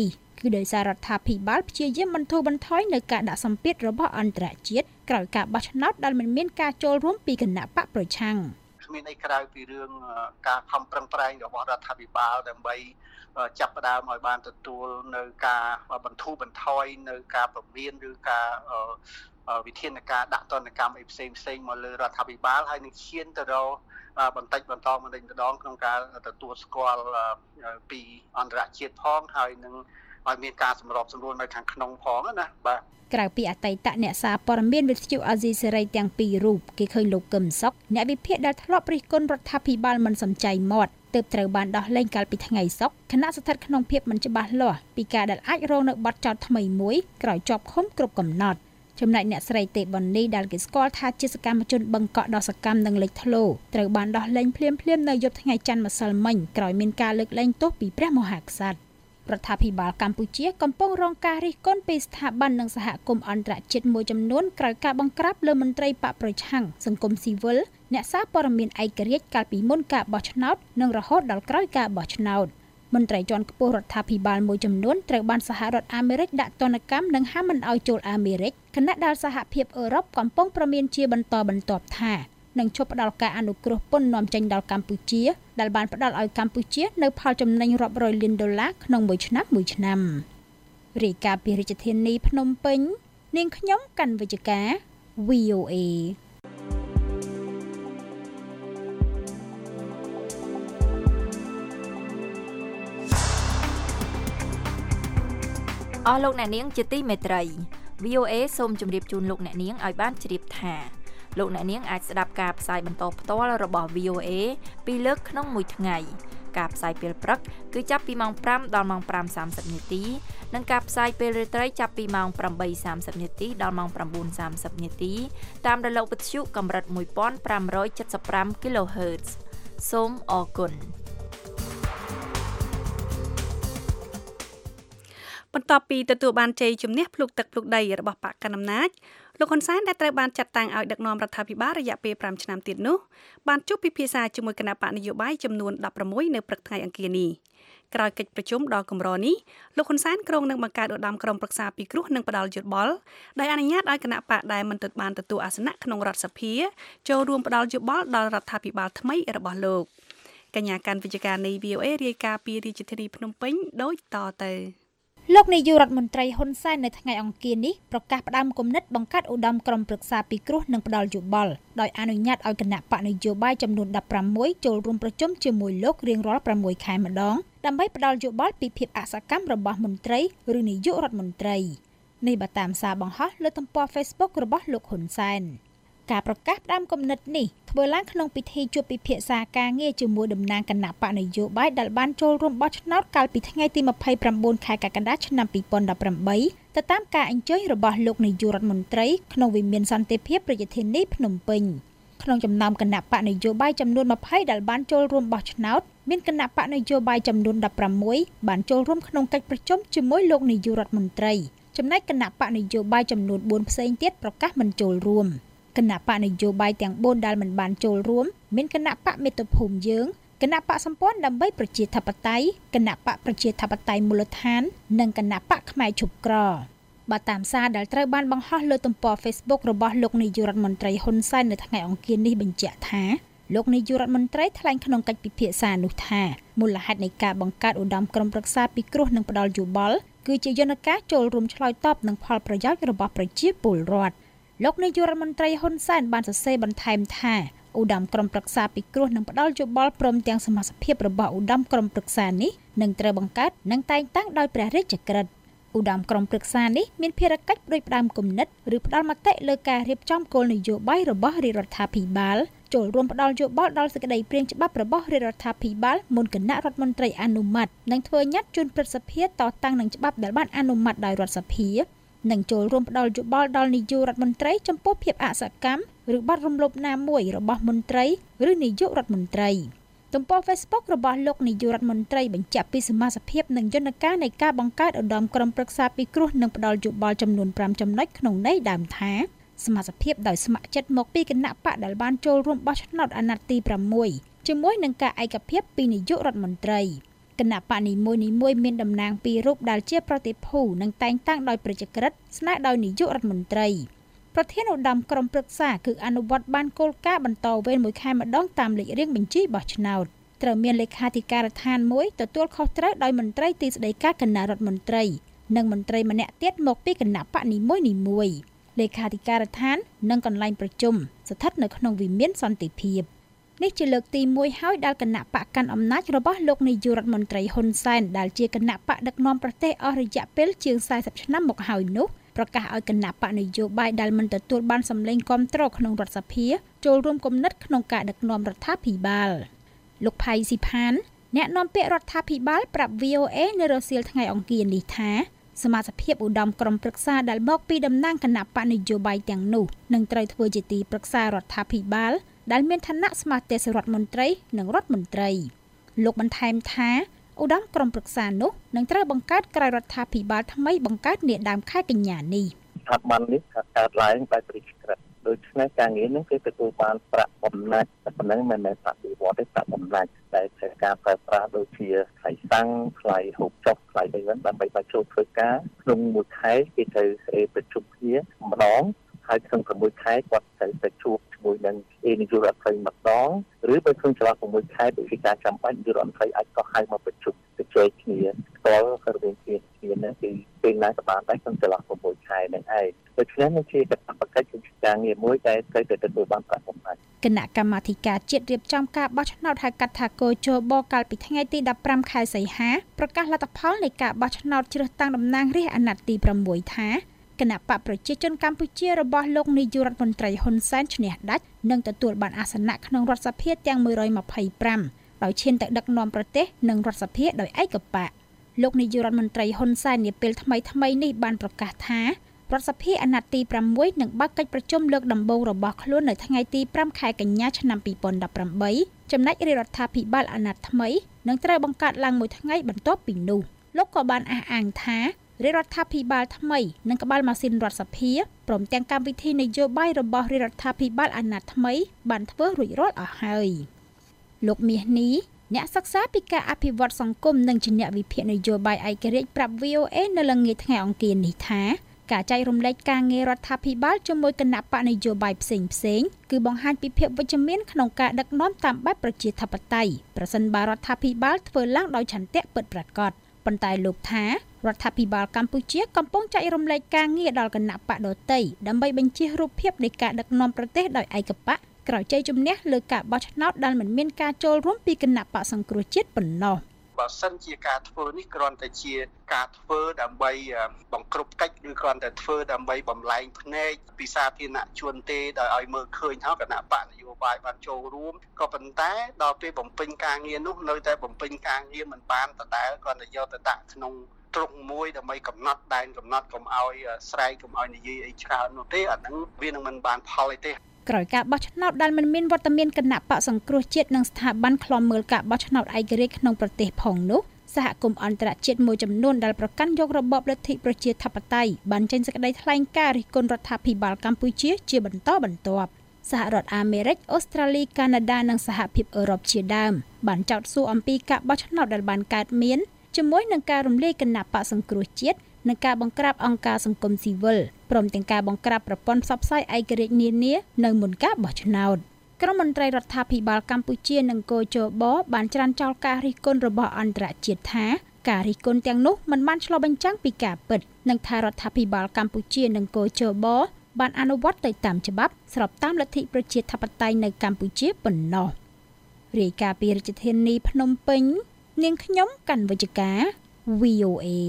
Speaker 9: គឺដោយសាររដ្ឋាភិបាលព្យាយាមបន្ធូរបន្ថយនៅការដាក់សម្ពាធរបស់អន្តរជាតិក្រោយការបោះឆ្នោតដែលមិនមានការចូលរួមពីគណៈបកប្រឆាំង
Speaker 5: គ្មានអីក្រៅពីរឿងការខំប្រឹងប្រែងរបស់រដ្ឋាភិបាលដើម្បីចាប់ផ្ដើមឲ្យបានទទួលនៅការបន្ធូរបន្ថយនៅការប្រមានឬការវិធានការដាក់ទណ្ឌកម្មអីផ្សេងផ្សេងមកលើរដ្ឋាភិបាលហើយនឹងឈានទៅរកបន្តិចបន្តបន្តិចម្ដងក្នុងការទទួលស្គាល់ពីអន្តរជាតិផងហើយនឹងឲ្យមានការសម្របសម្រួលនៅខាងក្នុងផងណាបាទ
Speaker 9: ក្រៅពីអតីតអ្នកសារព័ត៌មានវិទ្យុអាស៊ីសេរីទាំងពីររូបគេឃើញលោកកឹមសុខអ្នកវិភាគដែលធ្លាប់រិះគន់រដ្ឋាភិបាលមិនសំចៃមាត់ទើបត្រូវបានដោះលែងកាលពីថ្ងៃសុក្រខណៈស្ថិតក្នុងភាពមិនច្បាស់លាស់ពីការដែលអាចរងនៅបទចោទថ្មីមួយក្រោយជាប់ឃុំគ្រប់កំណត់ចំណែកអ្នកស្រីទេប៉ុននីដែលគេស្គាល់ថាជាសកម្មជនបឹងកក់ដ៏សកម្មនិងលេចធ្លោត្រូវបានដោះលែងភ្លាមៗនៅយប់ថ្ងៃច័ន្ទម្សិលមិញក្រោយមានការលើកលែងទោសពីព្រះមហាក្សត្ររដ្ឋាភិបាលកម្ពុជាកំពុងរងការរិះគន់ពីស្ថាប័ននិងសហគមន៍អន្តរជាតិមួយចំនួនក្រោយការបង្ក្រាបលើមន្ត្រីបកប្រឆាំងសង្គមស៊ីវិលអ្នកសារព័ត៌មានឯករាជ្យកាលពីមុនការបោះឆ្នោតនិងរហូតដល់ក្រោយការបោះឆ្នោតមន្ត្រីជាន់ខ្ពស់រដ្ឋាភិបាលមួយចំនួនត្រូវបានសហរដ្ឋអាមេរិកដាក់ទណ្ឌកម្មនិងហាមមិនឲ្យចូលអាមេរិកខណៈដែលសហភាពអឺរ៉ុបកំពុងប្រមានជាបន្តបន្ទាប់ថានឹងឈប់ផ្ដល់ការអនុគ្រោះពន្ធនាំចេញដល់កម្ពុជាដែលបានផ្ដល់ឲ្យកម្ពុជានៅផលចំណេញរាប់រយលានដុល្លារក្នុងមួយឆ្នាំមួយឆ្នាំរាយការណ៍ពីរាជធានីភ្នំពេញនាងខ្ញុំកាន់វិជ្ជការ វី អូ เอ
Speaker 10: អស់លោកអ្នកនាងជាទីមេត្រី វី អូ เอ សូមជម្រាបជូនលោកអ្នកនាងឲ្យបានជ្រាបថាលោកអ្នកនាងអាចស្ដាប់ការផ្សាយបន្តផ្ទាល់របស់ វី អូ เอ ពីរលើកក្នុងមួយថ្ងៃការផ្សាយពេលព្រឹកគឺចាប់ពីម៉ោងប្រាំដល់ម៉ោងប្រាំសាមសិបនាទីនិងការផ្សាយពេលរាត្រីចាប់ពីម៉ោងប្រាំបីសាមសិបនាទីដល់ម៉ោងប្រាំបួនសាមសិបនាទីតាមរលកវិទ្យុកម្រិតមួយពាន់ប្រាំរយចិតសិបប្រាំ គីឡូហឺតซ์ សូមអរគុណ
Speaker 2: បន្ទាប់ពីទទួលបានជ័យជំនះភ្លុកទឹកភ្លុកដីរបស់បកកណ្ដាលអំណាចលោកហ៊ុនសែនដែលត្រូវបានចាត់តាំងឲ្យដឹកនាំរដ្ឋាភិបាលរយៈពេលប្រាំឆ្នាំទៀតនោះបានជួបពិភាក្សាជាមួយគណៈបកនយោបាយចំនួនដប់ប្រាំមួយនៅព្រឹកថ្ងៃអង្គារនេះក្រោយកិច្ចប្រជុំដ៏កម្រនេះលោកហ៊ុនសែនក្រុងនឹងបង្កើតឧត្តមក្រុមប្រឹក្សាពិគ្រោះនិងផ្ដាល់យោបល់ដែលអនុញ្ញាតឲ្យគណៈបកដែលមិនបានទទួលអាសនៈក្នុងរដ្ឋសភាចូលរួមផ្ដាល់យោបល់ដល់រដ្ឋាភិបាលថ្មីរបស់លោកកញ្ញាកាន់វិជ្ជការនៃ វី អូ เอ រាយការណ៍ពីរាជធានីភ្នំពេញដូចតទៅ
Speaker 9: លោកនាយករដ្ឋមន្ត្រីហ៊ុនសែននៅថ្ងៃអង្គារនេះប្រកាសផ្ដាំគំនិតបង្កើតឧត្តមក្រុមប្រឹក្សាពិគ្រោះនិងផ្ដាល់យោបល់ដោយអនុញ្ញាតឲ្យគណៈបកនយោបាយចំនួនដប់ប្រាំមួយចូលរួមប្រជុំជាមួយលោករៀងរាល់ប្រាំមួយខែម្ដងដើម្បីផ្ដាល់យោបល់ពីភាពអសកម្មរបស់មន្ត្រីឬនាយករដ្ឋមន្ត្រីនេះបើតាមសារបង្ហោះលើទំព័រ Facebook របស់លោកហ៊ុនសែនការប្រកាសផ្ដាំគំនិតនេះធ្វើឡើងក្នុងពិធីជួបពិភាក្សាការងារជាមួយតំណាងគណៈបកនយោបាយដែលបានចូលរួមបោះឆ្នោតកាលពីថ្ងៃទីម្ភៃប្រាំបួនខែកក្កដាឆ្នាំពីរពាន់ដប់ប្រាំបីទៅតាមការអញ្ជើញរបស់លោកនាយករដ្ឋមន្ត្រីក្នុងវិមានសន្តិភាពរាជធានីភ្នំពេញក្នុងចំណោមគណៈបកនយោបាយចំនួនម្ភៃដែលបានចូលរួមបោះឆ្នោតមានគណៈបកនយោបាយចំនួនដប់ប្រាំមួយបានចូលរួមក្នុងកិច្ចប្រជុំជាមួយលោកនាយករដ្ឋមន្ត្រីចំណែកគណៈបកនយោបាយចំនួនបួនផ្សេងទៀតប្រកាសមិនចូលរួមគណៈបកនយោបាយទាំងបួនដែលមិនបានចូលរួមមានគណៈបកមាតុភូមិយើងគណៈបកសម្ព័ន្ធដើម្បីប្រជាធិបតេយ្យគណៈបកប្រជាធិបតេយ្យមូលដ្ឋាននិងគណៈបកខ្មែរឈប់ក្របើតាមសារដែលត្រូវបានបង្ហោះលើទំព័រ Facebook របស់លោកនាយករដ្ឋមន្ត្រីហ៊ុនសែននៅថ្ងៃអង្គារនេះបញ្ជាក់ថាលោកនាយករដ្ឋមន្ត្រីថ្លែងក្នុងកិច្ចពិភាក្សានោះថាមូលហេតុនៃការបង្កើតឧត្តមក្រុមប្រឹក្សាពិគ្រោះនិងផ្ដាល់យោបល់គឺជាយន្តការចូលរួមឆ្លើយតបនឹងផលប្រយោជន៍របស់ប្រជាពលរដ្ឋលោកនាយករដ្ឋមន្ត្រីហ៊ុនសែនបានសរសេរបន្ថែមថាឧត្តមក្រុមប្រឹក្សាពិគ្រោះនឹងផ្ដល់យោបល់ព្រមទាំងសមាជិករបស់ឧត្តមក្រុមប្រឹក្សានេះនឹងត្រូវបង្កើតនិងតែងតាំងដោយព្រះរាជក្រឹត្យឧត្តមក្រុមប្រឹក្សានេះមានភារកិច្ចផ្ដួចផ្ដើមគំនិតឬផ្ដល់មតិលើការរៀបចំគោលនយោបាយរបស់រាជរដ្ឋាភិបាលចូលរួមផ្ដល់យោបល់ដល់សេចក្តីព្រាងច្បាប់របស់រាជរដ្ឋាភិបាលមុនគណៈរដ្ឋមន្ត្រីអនុម័តនិងធ្វើញត្តិជូនព្រឹទ្ធសភាតតាំងនឹងច្បាប់ដែលបានអនុម័តដោយរដ្ឋសភានិងចូលរួមផ្ដល់យោបល់ដល់នាយករដ្ឋមន្ត្រីចំពោះភាពអសកម្មឬបាត់រំលោភណាមួយរបស់មន្ត្រីឬនាយករដ្ឋមន្ត្រីទំព័រ Facebook របស់លោកនាយករដ្ឋមន្ត្រីបញ្ជាក់ពីសមាជិកនិងយន្តការនៃការបង្កើតឧត្តមក្រុមប្រឹក្សាពិគ្រោះនិងផ្ដល់យោបល់ចំនួនប្រាំចំណុចក្នុងន័យដើមថាសមាជិកដោយស្ម័គ្រចិត្តមកពីគណៈបកដែលបានចូលរួមបោះឆ្នោតអាណត្តិទីប្រាំមួយជាមួយនឹងការឯកភាពពីនាយករដ្ឋមន្ត្រីគគណៈបកនីមួយៗមានតំណាងពីររូបដែលជាប្រតិភូនិងតែងតាំងដោយប្រជាក្រិតស្នើដោយនាយករដ្ឋមន្ត្រីប្រធានឧត្តមក្រុមប្រឹក្សាគឺអនុវត្តបានគោលការណ៍បន្តវេនមួយខែម្ដងតាមលេខរៀងបញ្ជីបោះឆ្នោតត្រូវមានលេខាធិការដ្ឋានមួយទទួលខុសត្រូវដោយមន្ត្រីទីស្តីការគណៈរដ្ឋមន្ត្រីនិងមន្ត្រីម្នាក់ទៀតមកពីគណៈបកនីមួយៗលេខាធិការដ្ឋាននិងកន្លែងប្រជុំស្ថិតនៅក្នុងវិមានសន្តិភាពនេះជាលើកទីមួយហើយដែលគណៈបកកាន់អំណាចរបស់លោកនាយករដ្ឋមន្ត្រីហ៊ុនសែនដែលជាគណៈបកដឹកនាំប្រទេសអស់រយៈពេលជាងสี่สิบឆ្នាំមកហើយនោះប្រកាសឲ្យគណៈបកនយោបាយដែលមិនទទួលបានសម្លេងគាំទ្រក្នុងរដ្ឋសភាចូលរួមគំនិតក្នុងការដឹកនាំរដ្ឋាភិបាលលោកផៃស៊ីផានអ្នកនាំពាក្យរដ្ឋាភិបាលប្រាប់ វី អូ អេ នៅរសៀលថ្ងៃអង្គារនេះថាសមាជិកភាពឧត្តមក្រុមប្រឹក្សាដែលមកពីតំណាងគណៈបកនយោបាយទាំងនោះនឹងត្រូវធ្វើជាទីប្រឹក្សារដ្ឋាភិបាលដែលមានឋានៈស្មើទេសរដ្ឋមន្ត្រីនិងរដ្ឋមន្ត្រីលោកបន្ថែមថាឧត្តមក្រុមប្រឹក្សានោះនឹងត្រូវបង្កើតក្រៅរដ្ឋាភិបាលថ្មីបង្កើតនាដើមខែកញ្ញានេះ
Speaker 7: ស្ថាប័ននេះកើតឡើងតែប្រជាក្រិតដូច្នេះការងារនេះគឺទទួលបានប្រាក់បំណាច់តែប៉ុណ្ណឹងមិនមែនប្រាក់ពីវត្តទេប្រាក់បំណាច់ដែលជាការប្រើប្រាស់ដូចជាថ្លៃសាំងថ្លៃហូបចុកថ្លៃអីហ្នឹងដើម្បីបញ្ចូលធ្វើការក្នុងមួយខែគេត្រូវប្រជុំគ្នាម្ដងហើយក្នុង៦ខែគាត់ត្រូវទៅជួបជាមួយនឹងនាយករដ្ឋមន្ត្រីម្ដងឬបើក្នុងចន្លោះ៦ខែដូចជាការចាំបាច់នាយករដ្ឋមន្ត្រីអាចក៏ហៅមកប្រជុំទៅជែកគ្នាផ្ទាល់រវាងគ្នាគ្នាហ្នឹងគឺពេលណាក៏បានដែរក្នុងចន្លោះ៦ខែហ្នឹងឯងដូច្នេះនេះជាកាតព្វកិច្ចជាការងារមួយដែលត្រូវតែទទួលបានប្រាក់បំណាច់
Speaker 9: គណៈកម្មាធិការជាតិរៀបចំការបោះឆ្នោតហៅកាត់ថាកោជបកាលពីថ្ងៃទីដប់ប្រាំខែសីហាប្រកាសលទ្ធផលនៃការបោះឆ្នោតជ្រើសតាំងតំណាងរាស្ត្រអាណត្តិទី៦ថាគណៈបកប្រជាជនកម្ពុជារបស់លោកនាយករដ្ឋមន្ត្រីហ៊ុនសែនឈ្នះដាច់និងទទួលបានអាសនៈក្នុងរដ្ឋសភាទាំងមួយរយម្ភៃប្រាំដោយឈានទៅដឹកនាំប្រទេសនិងរដ្ឋសភាដោយឯកបកលោកនាយករដ្ឋមន្ត្រីហ៊ុនសែននាពេលថ្មីថ្មីនេះបានប្រកាសថារដ្ឋសភាអាណត្តិទីប្រាំមួយនឹងបើកកិច្ចប្រជុំលើកដំបូងរបស់ខ្លួននៅថ្ងៃទីប្រាំខែកញ្ញាឆ្នាំពីរពាន់ដប់ប្រាំបីចំណែករាជរដ្ឋាភិបាលអាណត្តិថ្មីនឹងត្រូវបង្កើតឡើងមួយថ្ងៃបន្ទាប់ពីនោះលោកក៏បានអះអាងថារាជរដ្ឋាភិបាលថ្មីនឹងក្បាលម៉ាស៊ីនរដ្ឋសភាព្រមទាំងកម្មវិធីនយោបាយរបស់រាជរដ្ឋាភិបាលអាណត្តិថ្មីបានធ្វើរួចរាល់អស់ហើយលោកមាសនេះអ្នកសិក្សាពីការអភិវឌ្ឍសង្គមនិងជាអ្នកវិភាគនយោបាយឯករាជ្យប្រាប់ វី អូ អេ នៅល្ងាចថ្ងៃអង្គារនេះថាការចែករំលែកការងាររដ្ឋាភិបាលជាមួយគណៈបកនយោបាយផ្សេងផ្សេងគឺបង្ហាញពីភាពវិជ្ជមានក្នុងការដឹកនាំតាមបែបប្រជាធិបតេយ្យប្រសិនបើរដ្ឋាភិបាលធ្វើឡើងដោយឆន្ទៈពិតប្រាកដប៉ុន្តែលោកថារដ្ឋាភិបាលកម្ពុជាកំពុងចែករំលែកការងារដល់គណៈបកដទៃដើម្បីបញ្ជារូបភាពនៃការដឹកនាំប្រទេសដោយឯកបកក្រោយជ័យជំនះលើការបោះឆ្នោតដែលមិនមានការចូលរួមពីគណៈបកសង្គ្រោះជាតិប៉ុណ្ណោះ
Speaker 5: បើសិនជាការធ្វើនេះគ្រាន់តែជាការធ្វើដើម្បីបង្ក្រប់កិច្ចឬគ្រាន់តែធ្វើដើម្បីបំលែងភ្នែកពីសាធារណជនទេដោយឲ្យមើលឃើញថាគណៈបកនយោបាយបានចូលរួមក៏ប៉ុន្តែដល់ពេលបំពេញការងារនោះនៅតែបំពេញការងារមិនបានដដែលគ្រាន់តែយកទៅដាក់ក្នុងទ្រុងមួយដើម្បីកំណត់ដែនកំណត់កុំឲ្យស្រែកកុំឲ្យនិយាយអីច្រើននោះទេអាហ្នឹងវានឹងមិនបានផលទេ
Speaker 9: ក្រោយការបោះឆ្នោតដែលមិនមានវត្តមានគណៈបកសង្គ្រោះជាតិនិងស្ថាប័នឃ្លាំមើលការបោះឆ្នោតឯករាជ្យក្នុងប្រទេសផងនោះសហគមន៍អន្តរជាតិមួយចំនួនដែលប្រកាន់យករបបលទ្ធិប្រជាធិបតេយ្យបានចេញសេចក្តីថ្លែងការណ៍រិះគន់រដ្ឋាភិបាលកម្ពុជាជាបន្តបន្ទាប់សហរដ្ឋអាមេរិកអូស្ត្រាលីកាណាដានិងសហភាពអឺរ៉ុបជាដើមបានចោទសួរអំពីការបោះឆ្នោតដែលបានកើតមានជាមួយនឹងការរំលាយគណៈបកសង្គ្រោះជាតិនិងការបង្ក្រាបអង្គការសង្គមស៊ីវិលព្រមទាំងការបង្ក្រាបប្រព័ន្ធផ្សព្វផ្សាយឯករាជ្យនានានៅមុនការបោះឆ្នោតក្រុមមន្ត្រីរដ្ឋាភិបាលកម្ពុជានិងកោជបបានច្រានចោលការរិះគន់របស់អន្តរជាតិថាការរិះគន់ទាំងនោះមិនបានឆ្លុះបញ្ចាំងពីការពិតនិងថារដ្ឋាភិបាលកម្ពុជានិងកោជបបានអនុវត្តទៅតាមច្បាប់ស្របតាមលទ្ធិប្រជាធិបតេយ្យនៅកម្ពុជាប៉ុណ្ណោះរាយការណ៍ពីរាជធានីភ្នំពេញនាងខ្ញុំកណ្ឌវិជ្ជការ វី អូ អេ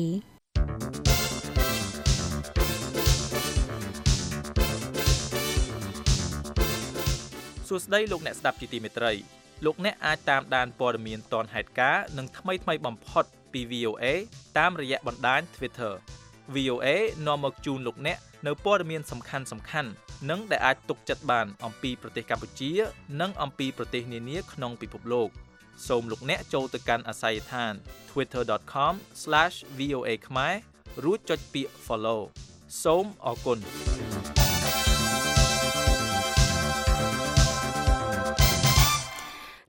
Speaker 11: សួស្តីលោកអ្នកស្ដាប់ជាទីមេត្រីលោកអ្នកអាចតាមដានព័ត៌មានទាន់ហេតុការណ៍និងថ្មីថ្មីបំផុតពី វី អូ អេ តាមរយៈបណ្ដាញ Twitter វី អូ អេ នាំមកជូនលោកអ្នកនៅព័ត៌មានសំខាន់សំខាន់និងដែលអាចទុកចិត្តបានអំពីប្រទេសកម្ពុជានិងអំពីប្រទេសនានាក្នុងពិភពលោកសូមលោកអ្នកចូលទៅកាន់អាសយដ្ឋាន ทวิตเตอร์ ដត คอม ស្លាช វី អូ អេ ខ្មែររួចចុចពាក្យ Follow សូមអរគុណ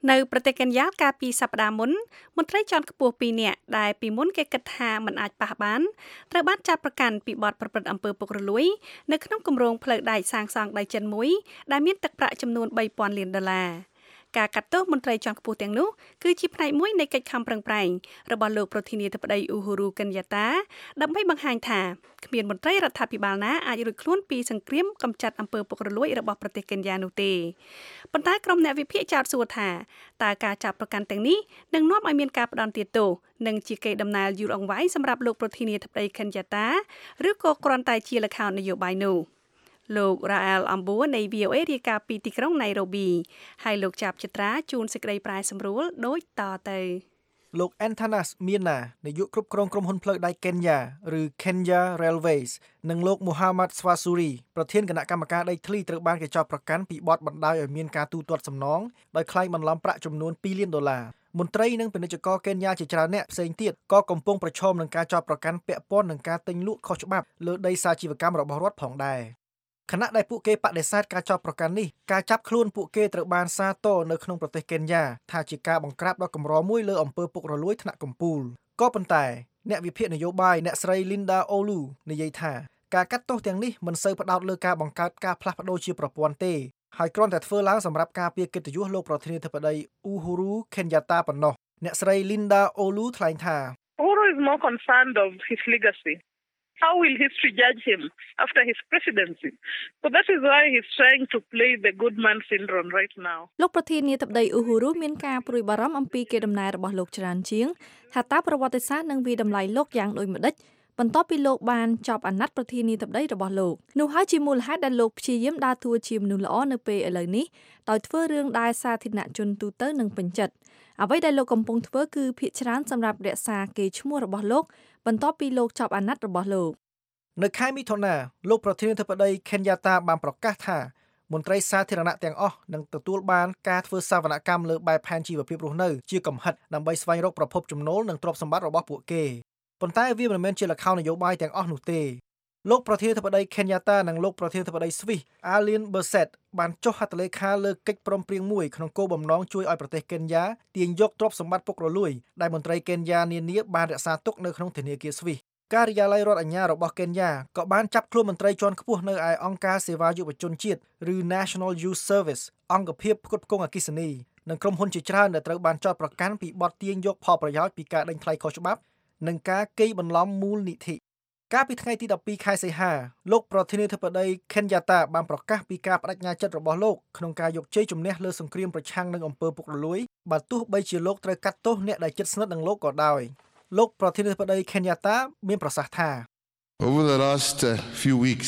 Speaker 2: នៅប្រទេសកេនយ៉ាកាលពីសប្តាហ៍មុនមន្ត្រីជាន់ខ្ពស់ពីរនាក់ដែលពីមុនគេគិតថាមិនអាចប៉ះបានត្រូវបានចាប់ប្រកាន់ពីបទប្រព្រឹត្តអំពើពុករលួយនៅក្នុងគម្រោងផ្លូវដែកសាងសង់ដៃចិនមួយដែលមានទឹកប្រាក់ចំនួនបីពាន់លានដុល្លារការកាត់ទោសមន្ត្រីជាន់ខ្ពស់ទាំងនោះគឺជាផ្នែកមួយនៃកិច្ចខំប្រឹងប្រែងរបស់លោកប្រធានាធិបតីអ៊ូហូរូកិនយ៉ាតាដើម្បីបង្ហាញថាគ្មានមន្ត្រីរដ្ឋាភិបាលណាអាចរួចខ្លួនពីសង្គ្រាមកម្ចាត់អំពើពុករលួយរបស់ប្រទេសកេនយ៉ានោះទេប៉ុន្តែក្រុមអ្នកវិភាគចោទសួរថាតើការចាប់ប្រកាន់ទាំងនេះនឹងនាំឲ្យមានការផ្ដន់ទាទោសនិងជាកេរដំណែលយូរអង្វែងសម្រាប់លោកប្រធានាធិបតីកិនយ៉ាតាឬក៏គ្រាន់តែជាល្ខោននយោបាយនោះលោក Rael Ambua នៃ วี โอ เอ រាយការណ៍ពីទីក្រុង Nairobi ហើយលោកចាប់ចិត្រាជួនសេចក្តីប្រាយសម្រួលដូចតទៅ
Speaker 12: លោក Antanas Mina នាយកគ្រប់គ្រងក្រុមហ៊ុនផ្លូវដែកកេនយ៉ាឬ Kenya Railways និងលោក Mohammed Swasuri ប្រធានគណៈកម្មការដីធ្លីត្រូវបានគេចោទប្រកាន់ពីបទបណ្តោយឲ្យមានការទូទាត់សំណងដោយក្លែងបន្លំប្រាក់ចំនួនពីរលានដុល្លារមន្ត្រីនិងពាណិជ្ជករកេនយ៉ាជាច្រើនអ្នកផ្សេងទៀតក៏កំពុងប្រឈមនឹងការចោទប្រកាន់ពាក់ព័ន្ធនឹងការទិញលក់ខុសច្បាប់លើដីសាជីវកម្មរបស់រដ្ឋផងដែរខណៈដែលពួកគេបដិសេធការចោទប្រកាន់នេះការចាប់ខ្លួនពួកគេត្រូវបានសាទរនៅក្នុងប្រទេសកេនយ៉ាថាជាការបង្ក្រាបដ៏កម្រមួយលើអំពើពុករលួយថ្នាក់កំពូលក៏ប៉ុន្តែអ្នកវិភាគនយោបាយអ្នកស្រី Linda Olu និយាយថាការកាត់ទោសទាំងនេះមិនសូវផ្ដោតលើការបង្កើតការផ្លាស់ប្ដូរជាប្រព័ន្ធទេហើយគ្រាន់តែធ្វើឡើងសម្រាប់ការពារកិត្តិយសលោកប្រធានាធិបតី Uhuru Kenyatta ប៉ុណ្ណោះអ្នកស្រី Linda Olu ថ្លែងថា
Speaker 13: Uhuru is more concerned of his legacy.How will history judge him after his presidency? So that is why he's trying to play the good man syndrome right now.
Speaker 10: លោកប្រធានាធិបតីអ៊ូហូរូមានការព្រួយបារម្ភអំពីកេរដំណែលរបស់លោកច្រើនជាងថាតើប្រវត្តិសាស្ត្រនឹងវាតម្លៃលោកយ៉ាងដូចម្តេចបន្ទាប់ពីលោកបានជាប់អាណត្តិប្រធានាធិបតីរបស់លោកនោះហើយជាមូលហេតុដែលលោកព្យាយាមដើរតួជាមនុស្សល្អនៅពេលឥឡូវនេះដោយធ្វើរឿងដែលសាធារណជនទូទៅនឹងពេញចិត្តអ្វីដែលលោកកំពុងធ្វើគឺភាគច្រើនសម្រាប់រក្សាកេរ្តិ៍ឈ្មោះរបស់លោកបន្ទាប់ពីលោកជាប់អាណត្តិរបស់លោក
Speaker 12: នៅខែមិថុនាលោកប្រធានាធិបតី Kenyatta បានប្រកាសថាមន្ត្រីសាធារណៈទាំងអស់នឹងទទួលបានការធ្វើសវនកម្មលើបែបផែនជីវភាពរស់នៅជាកំហិតដើម្បីស្វែងរកប្រភពចំណូលនិងទ្រព្យសម្បត្តិរបស់ពួកគេប៉ុន្តែវាមិនមែនជាល្ខោននយោបាយទាំងអស់នោះទេលោកប្រធានាធិបតី Kenyatta និងលោកប្រធានាធិបតី Swiss Alain Berset បានចុះហត្ថលេខាលើកិច្ចព្រមព្រៀងមួយក្នុងគោលបំណងជួយឲ្យប្រទេសកេនយ៉ាទាញយកទ្រព្យសម្បត្តិពុករលួយដែលមន្ត្រីកេនយ៉ានានាបានរក្សាទុកនៅក្នុងធនាគារ Swissការិយាល័យរដ្ឋអាជ្ញារបស់កេនយ៉ាក៏បានចាប់ខ្លួនមន្ត្រីជាន់ខ្ពស់នៅឯអង្គការសេវាយុវជនជាតិឬ National Youth Service អង្គភាពផ្គត់ផ្គង់អគ្គិសនីនិងក្រុមហ៊ុនជាច្រើនដែលត្រូវបានចោទប្រកាន់ពីបទទាញយកផលប្រយោជន៍ពីការដេញថ្លៃខុសច្បាប់និងការកេងបន្លំមូលនិធិកាលពីថ្ងៃទីដប់ពីរខែសីហាលោកប្រធានាធិបតី Kenyatta បានប្រកាសពីការបដិញ្ញាចិត្តរបស់លោកក្នុងការយកជ័យជំនះលើសង្គ្រាមប្រឆាំងនឹងអំពើពុករលួយបើទោះបីជាលោកត្រូវកាត់ទោសអ្នកដែលជិតស្និទ្ធនឹងលោកក៏ដោយលោកប្រធានាធិបតី Kenyatta មានប្រសាសន៍ថា
Speaker 14: Over the last uh, few weeks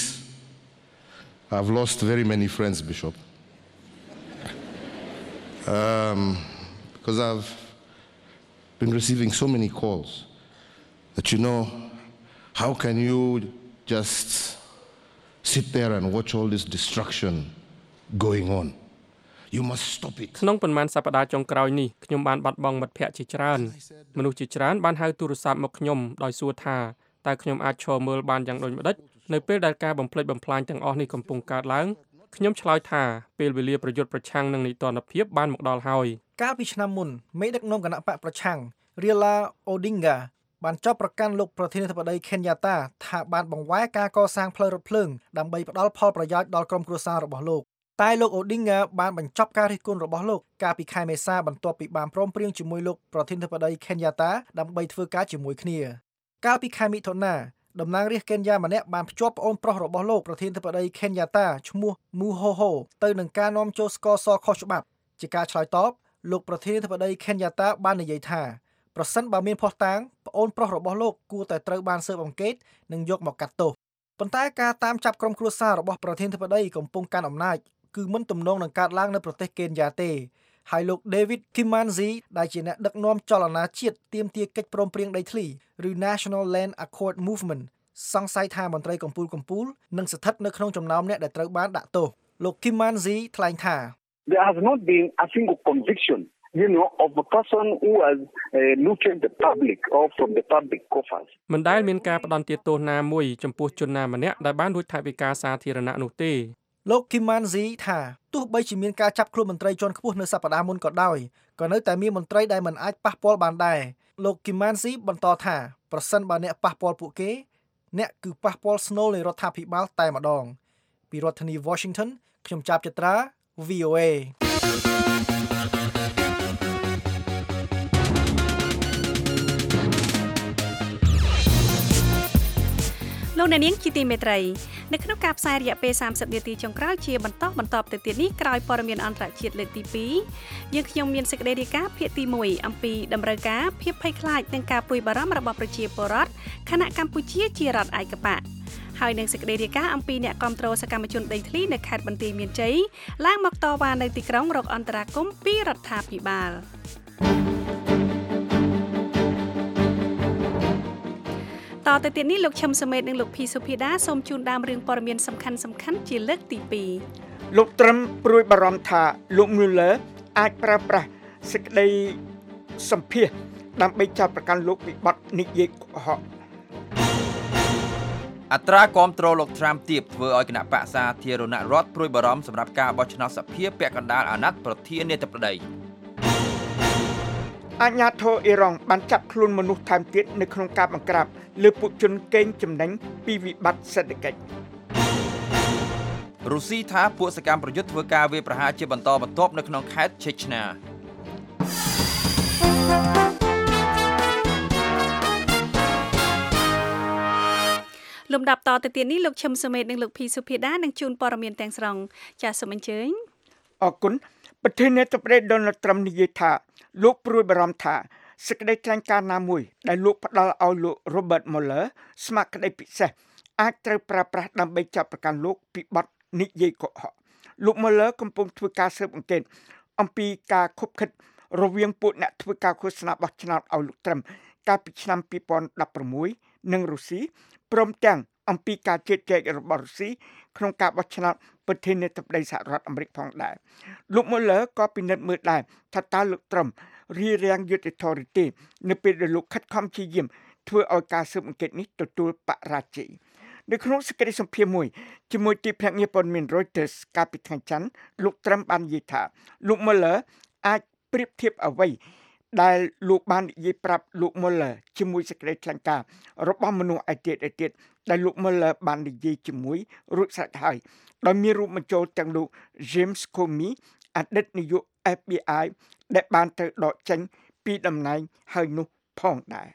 Speaker 14: I've lost very many friends Bishop um because I've been receiving so many calls that you know how can you just sit there and watch all this destruction going on You must stop it
Speaker 15: ក្នុងប៉ុន្មានសប្តាហ៍ចុងក្រោយនេះខ្ញុំបានបាត់បង់មិត្តភ័ក្តិជាច្រើនមនុស្សជាច្រើនបានហៅទូរស័ព្ទមកខ្ញុំដោយសួរថាតើខ្ញុំអាចឈរមើលបានយ៉ាងដូចម្តេចនៅពេលដែលការបំផ្លិចបំផ្លាញទាំងអស់នេះកំពុងកើតឡើងខ្ញុំឆ្លើយថាពេលវេលាប្រយុទ្ធប្រឆាំងនឹងនីតិរដ្ឋភាពបានមកដល់ហើយ
Speaker 12: កាលពីឆ្នាំមុនមេដឹកនាំគណៈបកប្រឆាំង Raila Odinga បានចោទប្រកាន់លោកប្រធានាធិបតី Kenyatta ថាបានបង្វែរការកសាងផ្លូវរថភ្លើងដើម្បីផ្ដល់ផលប្រយោជន៍ដល់ក្រុមគ្រួសាររបស់លោកតែលោក Odinga បានបញ្ចប់ការរិះគន់របស់លោកកាលពីខែមេសាបន្ទាប់ពីបានព្រមព្រៀងជាមួយលោកប្រធានាធិបតី Kenyatta ដើម្បីធ្វើការជាមួយគ្នាកាលពីខែមិថុនាតំណាងរាស្ត្រកេនយ៉ាម្នាក់បានភ្ជាប់ប្អូនប្រុសរបស់លោកប្រធានាធិបតី Kenyatta ឈ្មោះ Muhoho ទៅនឹងការនាំចូលស្ករសខុសច្បាប់ជាការឆ្លើយតបលោកប្រធានាធិបតី Kenyatta បាននិយាយថាប្រសិនបើមានភស្តុតាងប្អូនប្រុសរបស់លោកគួរតែត្រូវបានស៊ើបអង្កេតនិងយកមកកាត់ទោសប៉ុន្តែការតាមចាប់ក្រុមគ្រួសាររបស់ប្រធានាធិបតីកំពុងកាន់អំណាចគឺមិនទំនងនឹងកើតឡើងនៅប្រទេសកេនយ៉ាទេហើយលោក David Kimanzi ដែលជាអ្នកដឹកនាំចលនាជាតិទាមទារកិច្ចព្រមព្រៀងដីធ្លីឬ National Land Accord Movement សង្ស័យថាមន្ត្រីកំពូលកំពូលនឹងស្ថិតនៅក្នុងចំណោមអ្នកដែលត្រូវបានដាក់ទោសលោក Kimanzi ថ្លែងថា
Speaker 16: There has not been a single conviction you know of a person who has uh, looted the public or from the public coffers
Speaker 15: មិនដែលមានការផ្ដន់ទាទោសណាមួយចំពោះជនណាម្នាក់ដែលបានលួចថវិកាសាធារណៈនោះទេ
Speaker 12: លោក Kim Man-zi ថាទោះបីជាមានការចាប់ខ្លួនមន្ត្រីជាន់ខ្ពស់នៅសប្តាហ៍មុនក៏ដោយក៏នៅតែមានមន្ត្រីដែលមិនអាចប៉ះពាល់បានដែរលោក Kim Man-zi បន្តថាប្រសិនបើអ្នកប៉ះពាល់ពួកគេអ្នកគឺប៉ះពាល់ស្នូលនៃរដ្ឋាភិបាលតែម្ដងពីរដ្ឋធានី Washington ខ្ញុំចាប់ចត្រា V O A
Speaker 2: លោកអ្នកនាងជាទីមេត្រីនៅក្នុងការផ្សាយរយៈពេលសាមសិបនាទីចុងក្រោយជាបន្តបន្តទៅទៀតនេះក្រោយព័ត៌មានអន្តរជាតិលើកទីពីរយើងខ្ញុំមានសេចក្តីរាយការណ៍ភាគទីមួយអំពីតម្រូវការភាពភ័យខ្លាចនិងការព្រួយបារម្ភរបស់ប្រជាពលរដ្ឋខណៈកម្ពុជាជារដ្ឋឯកបកហើយនឹងសេចក្តីរាយការណ៍អំពីអ្នកគាំទ្រសកម្មជនដីធ្លីនៅខេត្តបន្ទាយមានជ័យឡើងមកតវ៉ានៅទីក្រុងរកអន្តរាគមន៍ពីរដ្ឋាភិបាលតទៅទៀតនេះលោកឈឹមសមេតនិងលោកភីសុភីដាសូមជូនដើមរឿងព័ត៌មានសំខាន់សំខាន់ជាលើកទីពីរ
Speaker 3: លោកត្រឹមព្រួយបារម្ភថាលោក Mueller អាចប្រើប្រាស់សេចក្តីសម្ភាសដើម្បីចោទប្រកាន់លោកពីបទនិយាយកុហក
Speaker 4: អត្រាគាំទ្រលោក Trump ទាបធ្វើឲ្យគណៈបក្សសាធារណរដ្ឋព្រួយបារម្ភសម្រាប់ការបោះឆ្នោតសភាពាក់កណ្ដាលអាណត្តិប្រធានាធិបតី
Speaker 3: អាជ្ញាធរអ៊ីរ៉ង់បានចាប់ខ្លួនមនុស្សថែមទៀតនៅក្នុងការបង្ក្រាបលើពួកជនកេងចំណេញពីវិបត្តិសេដ្ឋកិច្ច
Speaker 4: រុស្ស៊ីថាពួកសកម្មប្រយុទ្ធធ្វើការវាយប្រហារជាបន្តបន្ទាប់នៅក្នុងខេត្តឆេឆ្នា
Speaker 2: លំដាប់តទៅទៀតនេះលោកឈឹមសមេតនិងលោកភីសុភាដានឹងជូនព័ត៌មានទាំងស្រុងចាសសូមអញ្ជើញ
Speaker 3: អរគុណប្រធានាធិបតី Donald Trump និយាយថាលោកព្រួយបារម្ភថាសេចក្តីថ្លែងការណ៍ណាមួយដែលលោកផ្ដល់ឲ្យលោក Robert Mueller ស្ម័គ្រក្តីពិសេសអាចត្រូវប្រើប្រាស់ដើម្បីចាប់ប្រកាន់លោកពីបទនិយាយកុហកលោក Mueller កំពុងធ្វើការស៊ើបអង្កេតអំពីការខុបខិតរវាងពួកអ្នកធ្វើការឃោសនាបោះឆ្នោតឲ្យលោក Trump កាលពីឆ្នាំពីរពាន់ដប់ប្រាំមួយនិងរុស្ស៊ីព្រមទាំងអំពីការជឿជែករបស់រុស្ស៊ីក្នុងការបោះឆ្នោតប្រធានាធិបតីសហរដ្ឋអាមេរិកផងដែរលោក Mueller ក៏ពិនិត្យមើលដែរថាតើលោក Trump រារាំងយុត្តិធម៌ឬទេនៅពេលដែលលោកខិតខំព្យាយាមធ្វើឲ្យការស៊ើបអង្កេតនេះទទួលបរាជ័យនៅក្នុងសេចក្តីសម្ភាសន៍មួយជាមួយទីភ្នាក់ងារព័ត៌មាន Reuters កាលពីថ្ងៃច័ន្ទលោក Trump បាននិយាយថាលោក Mueller អាចប្រៀបធៀបអ្វីដែលលោកបាននិយាយប្រាប់លោក Mueller ជាមួយសេចក្តីថ្លែងការណ៍របស់មនុស្សឯទៀតឯទៀតដែលលោក Mueller បាននិយាយជាមួយរួចស្រេចហើយដោយមានរូបបញ្ចូលទាំងលោក James Comey អតីតនាយក F B I ដែលបានទៅដកចេញពីតំណែងហើយនោះផងដែរ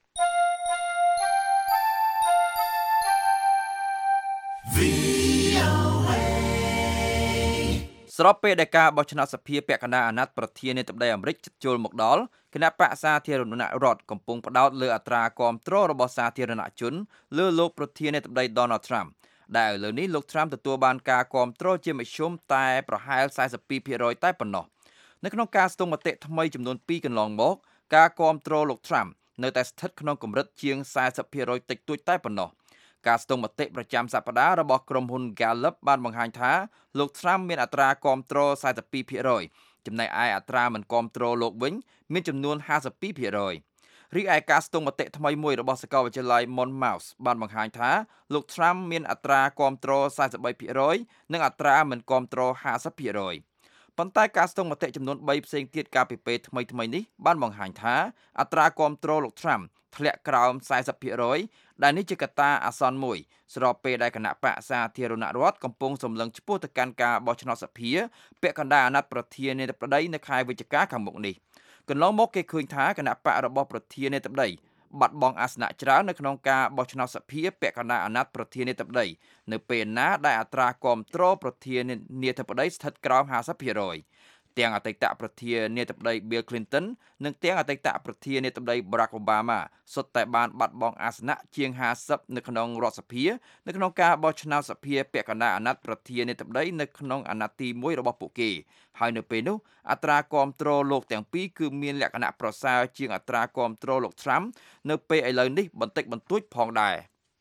Speaker 4: ស្របពេលដែលការបោះឆ្នោតសភាពាក់កណ្ដាលអាណត្តិប្រធានាធិបតីអាមេរិកជិតចូលមកដល់គណៈបក្សសាធារណរដ្ឋកំពុងផ្ដោតលើអត្រាគាំទ្ររបស់សាធារណជនលើលោកប្រធានាធិបតី Donald Trump ដែលឥឡូវនេះលោក Trump ទទួលបានការគាំទ្រជាមធ្យមតែប្រហែលសែនសិបពីរភាគរយតែប៉ុណ្ណោះនៅក្នុងការស្ទង់មតិថ្មីចំនួនពីរកន្លងមកការគាំទ្រលោក Trump នៅតែស្ថិតក្នុងកម្រិតជាងសែនសិបភាគរយតិចតួចតែប៉ុណ្ណោះការស្ទង់មតិប្រចាំសប្តាហ៍របស់ក្រុមហ៊ុន Gallup បានបង្ហាញថាលោក Trump មានអត្រាគាំទ្រសែនសិបពីរភាគរយចំណែកឯអត្រាមិនគាំទ្រលោកវិញមានចំនួនហាសិបពីរភាគរយរីឯការស្ទង់មតិថ្មីមួយរបស់សាកលវិទ្យាល័យ Monmouth បានបង្ហាញថាលោក Trump មានអត្រាគាំទ្រសែនសិបបីភាគរយនិងអត្រាមិនគាំទ្រហាសិបភាគរយប៉ុន្តែការស្ទង់មតិចំនួនបីផ្សេងទៀតកាលពីពេលថ្មីថ្មីនេះបានបង្ហាញថាអត្រាគាំទ្រលោក Trump ធ្លាក់ក្រោមសែនសិបភាគរយដែលនេះជាកត្តាអាសន្នមួយស្របពេលដែលគណៈបក្សសាធារណរដ្ឋកំពុងសម្លឹងឆ្ពោះទៅកាន់ការបោះឆ្នោតសភាពាក់កណ្ដាលអាណត្តិប្រធានាធិបតីនៅខែវិច្ឆិកាខាងមុខនេះកន្លងមកគេឃើញថាគណៈបករបស់ប្រធានាធិបតីបាត់បង់អាសនៈច្រើននៅក្នុងការបោះឆ្នោតសភាពាក់កណ្ដាលអាណត្តិប្រធានាធិបតីនៅពេលណាដែលអត្រាគាំទ្រប្រធានាធិបតីស្ថិតក្រោមហាសិបភាគរយទាំងអតីតប្រធានាធិបតី Bill Clinton និងទាំងអតីតប្រធានាធិបតី Barack Obama សុទ្ធតែបានបាត់បង់អាសនៈជាងហាសិបនៅក្នុងរដ្ឋសភានៅក្នុងការបោះឆ្នោតសភាពាក់កណ្ដាលអាណត្តិប្រធានាធិបតីនៅក្នុងអាណត្តិទីមួយរបស់ពួកគេហើយនៅពេលនោះអត្រាគាំទ្រលោកទាំងពីរគឺមានលក្ខណៈប្រសើរជាងអត្រាគាំទ្រលោក Trump នៅពេលឥឡូវនេះបន្តិចបន្តួចផងដែរ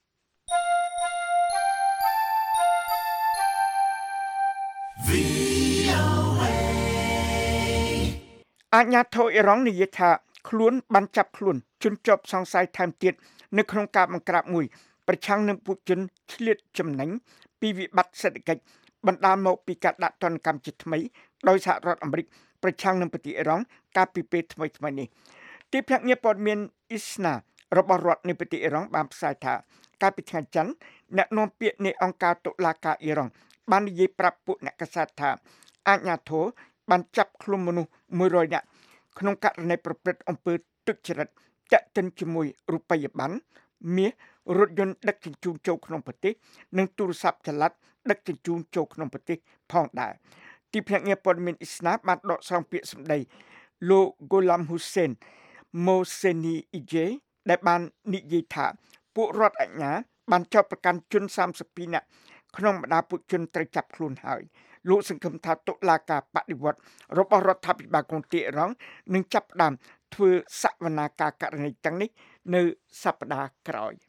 Speaker 3: អាជ្ញាធរអ៊ីរ៉ង់និយាយថាខ្លួនបានចាប់ខ្លួនជនជាប់សង្ស័យថែមទៀតនៅក្នុងការបង្ក្រាបមួយប្រឆាំងនឹងពួកជនឆ្លៀតចំណេញពីវិបត្តិសេដ្ឋកិច្ចបណ្ដាលមកពីការដាក់ទណ្ឌកម្មជាថ្មីដោយសហរដ្ឋអាមេរិកប្រឆាំងនឹងប្រទេសអ៊ីរ៉ង់កាលពីពេលថ្មីៗនេះទីភ្នាក់ងារព័ត៌មាន I S N A របស់រដ្ឋនៃប្រទេសអ៊ីរ៉ង់បានផ្សាយថាកាលពីថ្ងៃច័ន្ទអ្នកនាំពាក្យនៃអង្គការតុលាការអ៊ីរ៉ង់បាននិយាយប្រាប់ពួកអ្នកកាសែតថាអាជ្ញាធរបានចាប់ខ្លួនមនុស្សមួយរយនាក់ក្នុងករណីប្រព្រឹត្តអំពើទុច្ចរិតចាក់ទិនជាមួយរូបិយប័ណ្ណមាសរថយន្តដឹកជញ្ជូនចូលក្នុងប្រទេសនិងទូរស័ព្ទចល័តដឹកជញ្ជូនចូលក្នុងប្រទេសផងដែរទីភ្នាក់ងារព័ត៌មាន I S N A បានដកស្រង់ពាក្យសម្ដីលោក Ghulam Hussein Mohseni Ije ដែលបាននិយាយថាពួករដ្ឋអាជ្ញាបានចោទប្រកាន់ជនសាមសិបពីរនាក់ក្នុងបដាពួកជនត្រូវចាប់ខ្លួនហើយលោកសង្ឃឹមថាតុលាការបដិវត្តរបស់រដ្ឋាភិបាលក្រុងទីអ៊ីរ៉ង់នឹងចាប់ផ្ដើមធ្វើសវនាការករណីទាំងនេះនៅសប្តាហ៍ក្រោយ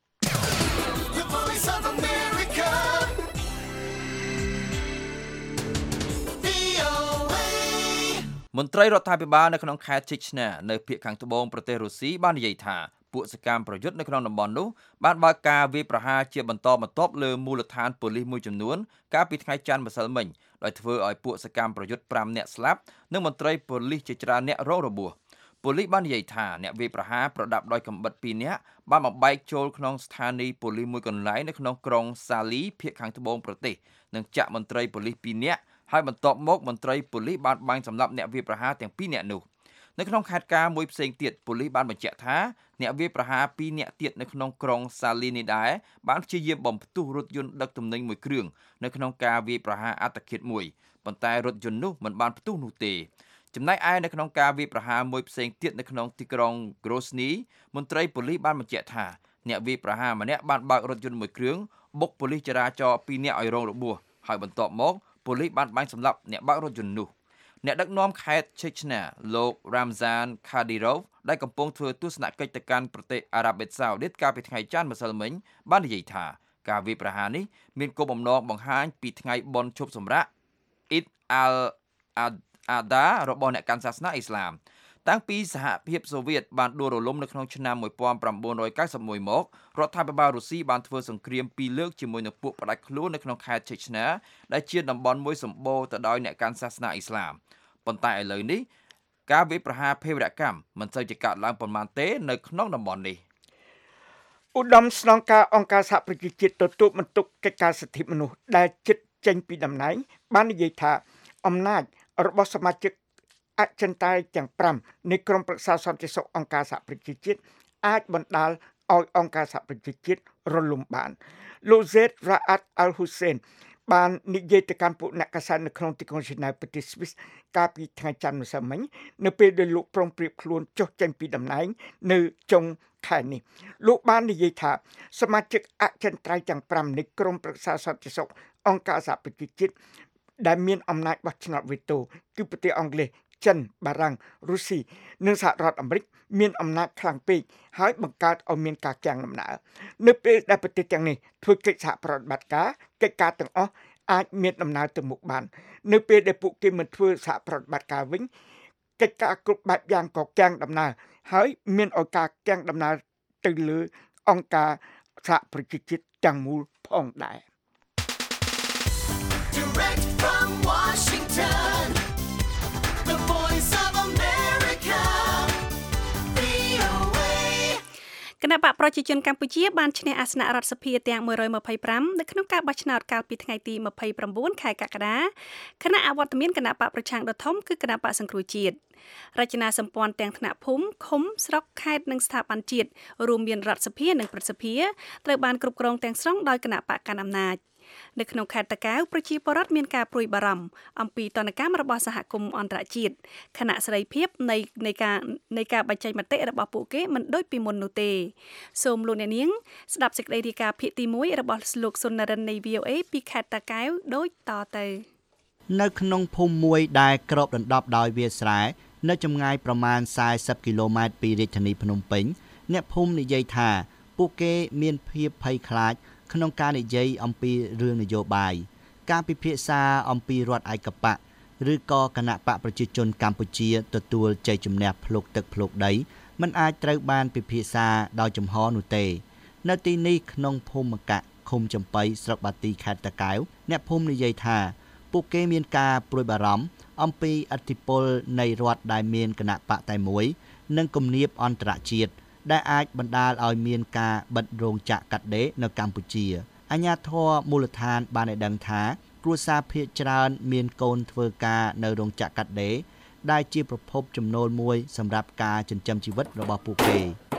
Speaker 4: មន្ត្រីរដ្ឋាភិបាលនៅក្នុងខេត្ត Chechnya នៅភាគខាងត្បូងប្រទេសរុស្ស៊ីបាននិយាយថាពួកសកម្មប្រយុទ្ធនៅក្នុងតំបន់នោះបានបើកការវាយប្រហារជាបន្តបន្ទាប់លើមូលដ្ឋានប៉ូលីសមួយចំនួនកាលពីថ្ងៃច័ន្ទម្សិលមិញដោយធ្វើឲ្យពួកសកម្មប្រយុទ្ធប្រាំនាក់ស្លាប់និងមន្ត្រីប៉ូលីសជាច្រើននាក់រងរបួសប៉ូលីសបាននិយាយថាអ្នកវាយប្រហារប្រដាប់ដោយកាំបិតពីរនាក់បានបំបែកចូលក្នុងស្ថានីយ៍ប៉ូលីសមួយកន្លែងនៅក្នុងក្រុងសាលីភាគខាងត្បូងប្រទេសនិងចាក់មន្ត្រីប៉ូលីសពីរនាក់ហើយបន្ទាប់មកមន្ត្រីប៉ូលីសបានបាញ់សម្លាប់អ្នកវាយប្រហារទាំងពីរនាក់នោះនៅក្នុងខេត្តការមួយផ្សេងទៀតប៉ូលីសបានបញ្ជាក់ថាអ្នកវាយប្រហារពីរនាក់ទៀតនៅក្នុងក្រុងសាលីនេះដែរបានព្យាយាមបំផ្ទុះរថយន្តដឹកទំនិញមួយគ្រឿងនៅក្នុងការវាយប្រហារអត្តឃាតមួយប៉ុន្តែរថយន្តនោះមិនបានផ្ទុះនោះទេចំណែកឯនៅក្នុងការវាយប្រហារមួយផ្សេងទៀតនៅក្នុងទីក្រុង Grozny មន្ត្រីប៉ូលីសបានបញ្ជាក់ថាអ្នកវាយប្រហារម្នាក់បានបើករថយន្តមួយគ្រឿងបុកប៉ូលីសចរាចរណ៍ពីរនាក់ឲ្យរងរបួសហើយបន្ទាប់មកប៉ូលីសបានបាញ់សម្លាប់អ្នកបើករថយន្តនោះអ្នកដឹកនាំខេត្ត Chechnya លោក Ramzan Kadyrov ដែលកំពុងធ្វើទស្សនកិច្ចទៅកាន់ប្រទេសអារ៉ាប៊ីសាអូឌីតកាលពីថ្ងៃច័ន្ទម្សិលមិញបាននិយាយថាការវាយប្រហារនេះមានគោលបំណងបង្ហាញពីថ្ងៃបុណ្យឈប់សម្រាក Eid al-Adha របស់អ្នកកាន់សាសនាអ៊ីស្លាមតាំងពីសហភាពសូវៀតបានដួលរលំនៅក្នុងឆ្នាំmột nghìn chín trăm chín mươi mốtមករដ្ឋាភិបាលរុស្ស៊ីបានធ្វើសង្គ្រាមពីរលើកជាមួយនឹងពួកផ្ដាច់ខ្លួននៅក្នុងខេត្ត Chechnya ដែលជាតំបន់មួយសម្បូរទៅដោយអ្នកកាន់សាសនាអ៊ីស្លាមប៉ុន្តែឥឡូវនេះការវាយប្រហារភេរវកម្មមិនសូវជាកើតឡើងប៉ុន្មានទេនៅក្នុងតំបន់នេះ
Speaker 3: ឧត្តមស្នងការអង្គការសហប្រជាជាតិទទួលបន្ទុកកិច្ចការសិទ្ធិមនុស្សដែលជិតចេញពីតំណែងបាននិយាយថាអំណាចរបស់សមាជិកអចិន្ត្រៃយ៍ទាំងប្រាំនៃក្រុមប្រឹក្សាសន្តិសុខអង្គការសហប្រជាជាតិអាចបណ្ដាលឲ្យអង្គការសហប្រជាជាតិរលំបានលោក Zaid Ra'ad Al-Hussein បាននិយាយទៅកាន់ពួកអ្នកកាសែតនៅក្នុងទីក្រុង Geneva ប្រទេស Swiss កាលពីថ្ងៃច័ន្ទម្សិលមិញនៅពេលដែលលោកព្រមព្រៀងខ្លួនចុះចេញពីតំណែងនៅចុងខែនេះលោកបាននិយាយថាសមាជិកអចិន្ត្រៃយ៍ទាំងប្រាំនៃក្រុមប្រឹក្សាសន្តិសុខអង្គការសហប្រជាជាតិដែលមានអំណាចបោះឆ្នោតវេតូគឺប្រទេសអង់គ្លេសចិនបារាំងរុស្ស៊ីនិងសហរដ្ឋអាមេរិកមានអំណាចខ្លាំងពេកហើយបង្កើតឲ្យមានការគាំងដំណើរនៅពេលដែលប្រទេសទាំងនេះធ្វើកិច្ចសហប្រតិបត្តិការកិច្ចការទាំងអស់អាចមានដំណើរទៅមុខបាននៅពេលដែលពួកគេមិនធ្វើសហប្រតិបត្តិការវិញកិច្ចការគ្រប់បែបយ៉ាងក៏គាំងដំណើរហើយមានឱកាសគាំងដំណើរទៅលើអង្គការសហប្រជាជាតិទាំងមូលផងដែរ
Speaker 6: Direct from Washington The Voice of America
Speaker 2: គណៈបកប្រជាជនកម្ពុជាបានឈ្នះអាសនៈរដ្ឋសភាទាំងmột trăm hai mươi lămនៅក្នុងការបោះឆ្នោតកាលពីថ្ងៃទីยี่สิบเก้าខែកក្កដាគណៈអវត្តមានគណៈបកប្រឆាំងដ៏ធំគឺគណៈបកសង្គ្រោះជាតិរចនាសម្ព័ន្ធទាំងថ្នាក់ភូមិឃុំស្រុកខេត្តនិងស្ថាប័នជាតិរួមមានរដ្ឋសភានិងព្រឹទ្ធសភាត្រូវបានគ្រប់គ្រងទាំងស្រុងដោយគណៈបកកាន់អំណាចនៅក្នុងខេត្តតាកែវប្រជាពលរដ្ឋមានការព្រួយបារម្ភអំពីទណ្ឌកម្មរបស់សហគមន៍អន្តរជាតិគណៈសេរីភាពនៃនៃការនៃការបញ្ចេញមតិរបស់ពួកគេមិនដូចពីមុននោះទេសូមលោកអ្នកនាងស្ដាប់សេចក្តីរាយការណ៍ភាគទីមួយរបស់លោកសុននរិននៃ វី អូ អេ ពីខេត្តតាកែវដូចតទៅ
Speaker 17: នៅក្នុងភូមិមួយដែលគ្របដណ្ដប់ដោយវាលស្រែនៅចម្ងាយប្រមាណ40គីឡូម៉ែត្រពីរាជធានីភ្នំពេញអ្នកភូមិនិយាយថាពួកគេមានភាពភ័យខ្លាចក្នុងការនិយាយអំពីរឿងនយោបាយការពិភាក្សាអំពីរដ្ឋឯកបកឬក៏គណៈបកប្រជាជនកម្ពុជាទទួលជ័យជំនះភ្លុកទឹកភ្លុកដីមិនអាចត្រូវបានពិភាក្សាដោយចំហនោះទេនៅទីនេះក្នុងភូមិកៈឃុំចំបៃស្រុកបាទីខេត្តតាកែវអ្នកភូមិនិយាយថាពួកគេមានការព្រួយបារម្ភអំពីឥទ្ធិពលនៃរដ្ឋដែលមានគណៈបកតែមួយនិងគំនាបអន្តរជាតិដែលអាចបណ្ដាលឲ្យមានការបិទរោងចក្រកាត់ដេរនៅកម្ពុជាអាជ្ញាធរមូលដ្ឋានបានឲ្យដឹងថាគ្រួសារភាគច្រើនមានកូនធ្វើការនៅរោងចក្រកាត់ដេរដែលជាប្រភពចំណូលមួយសម្រាប់ការចិញ្ចឹមជីវិតរបស់ពួកគេ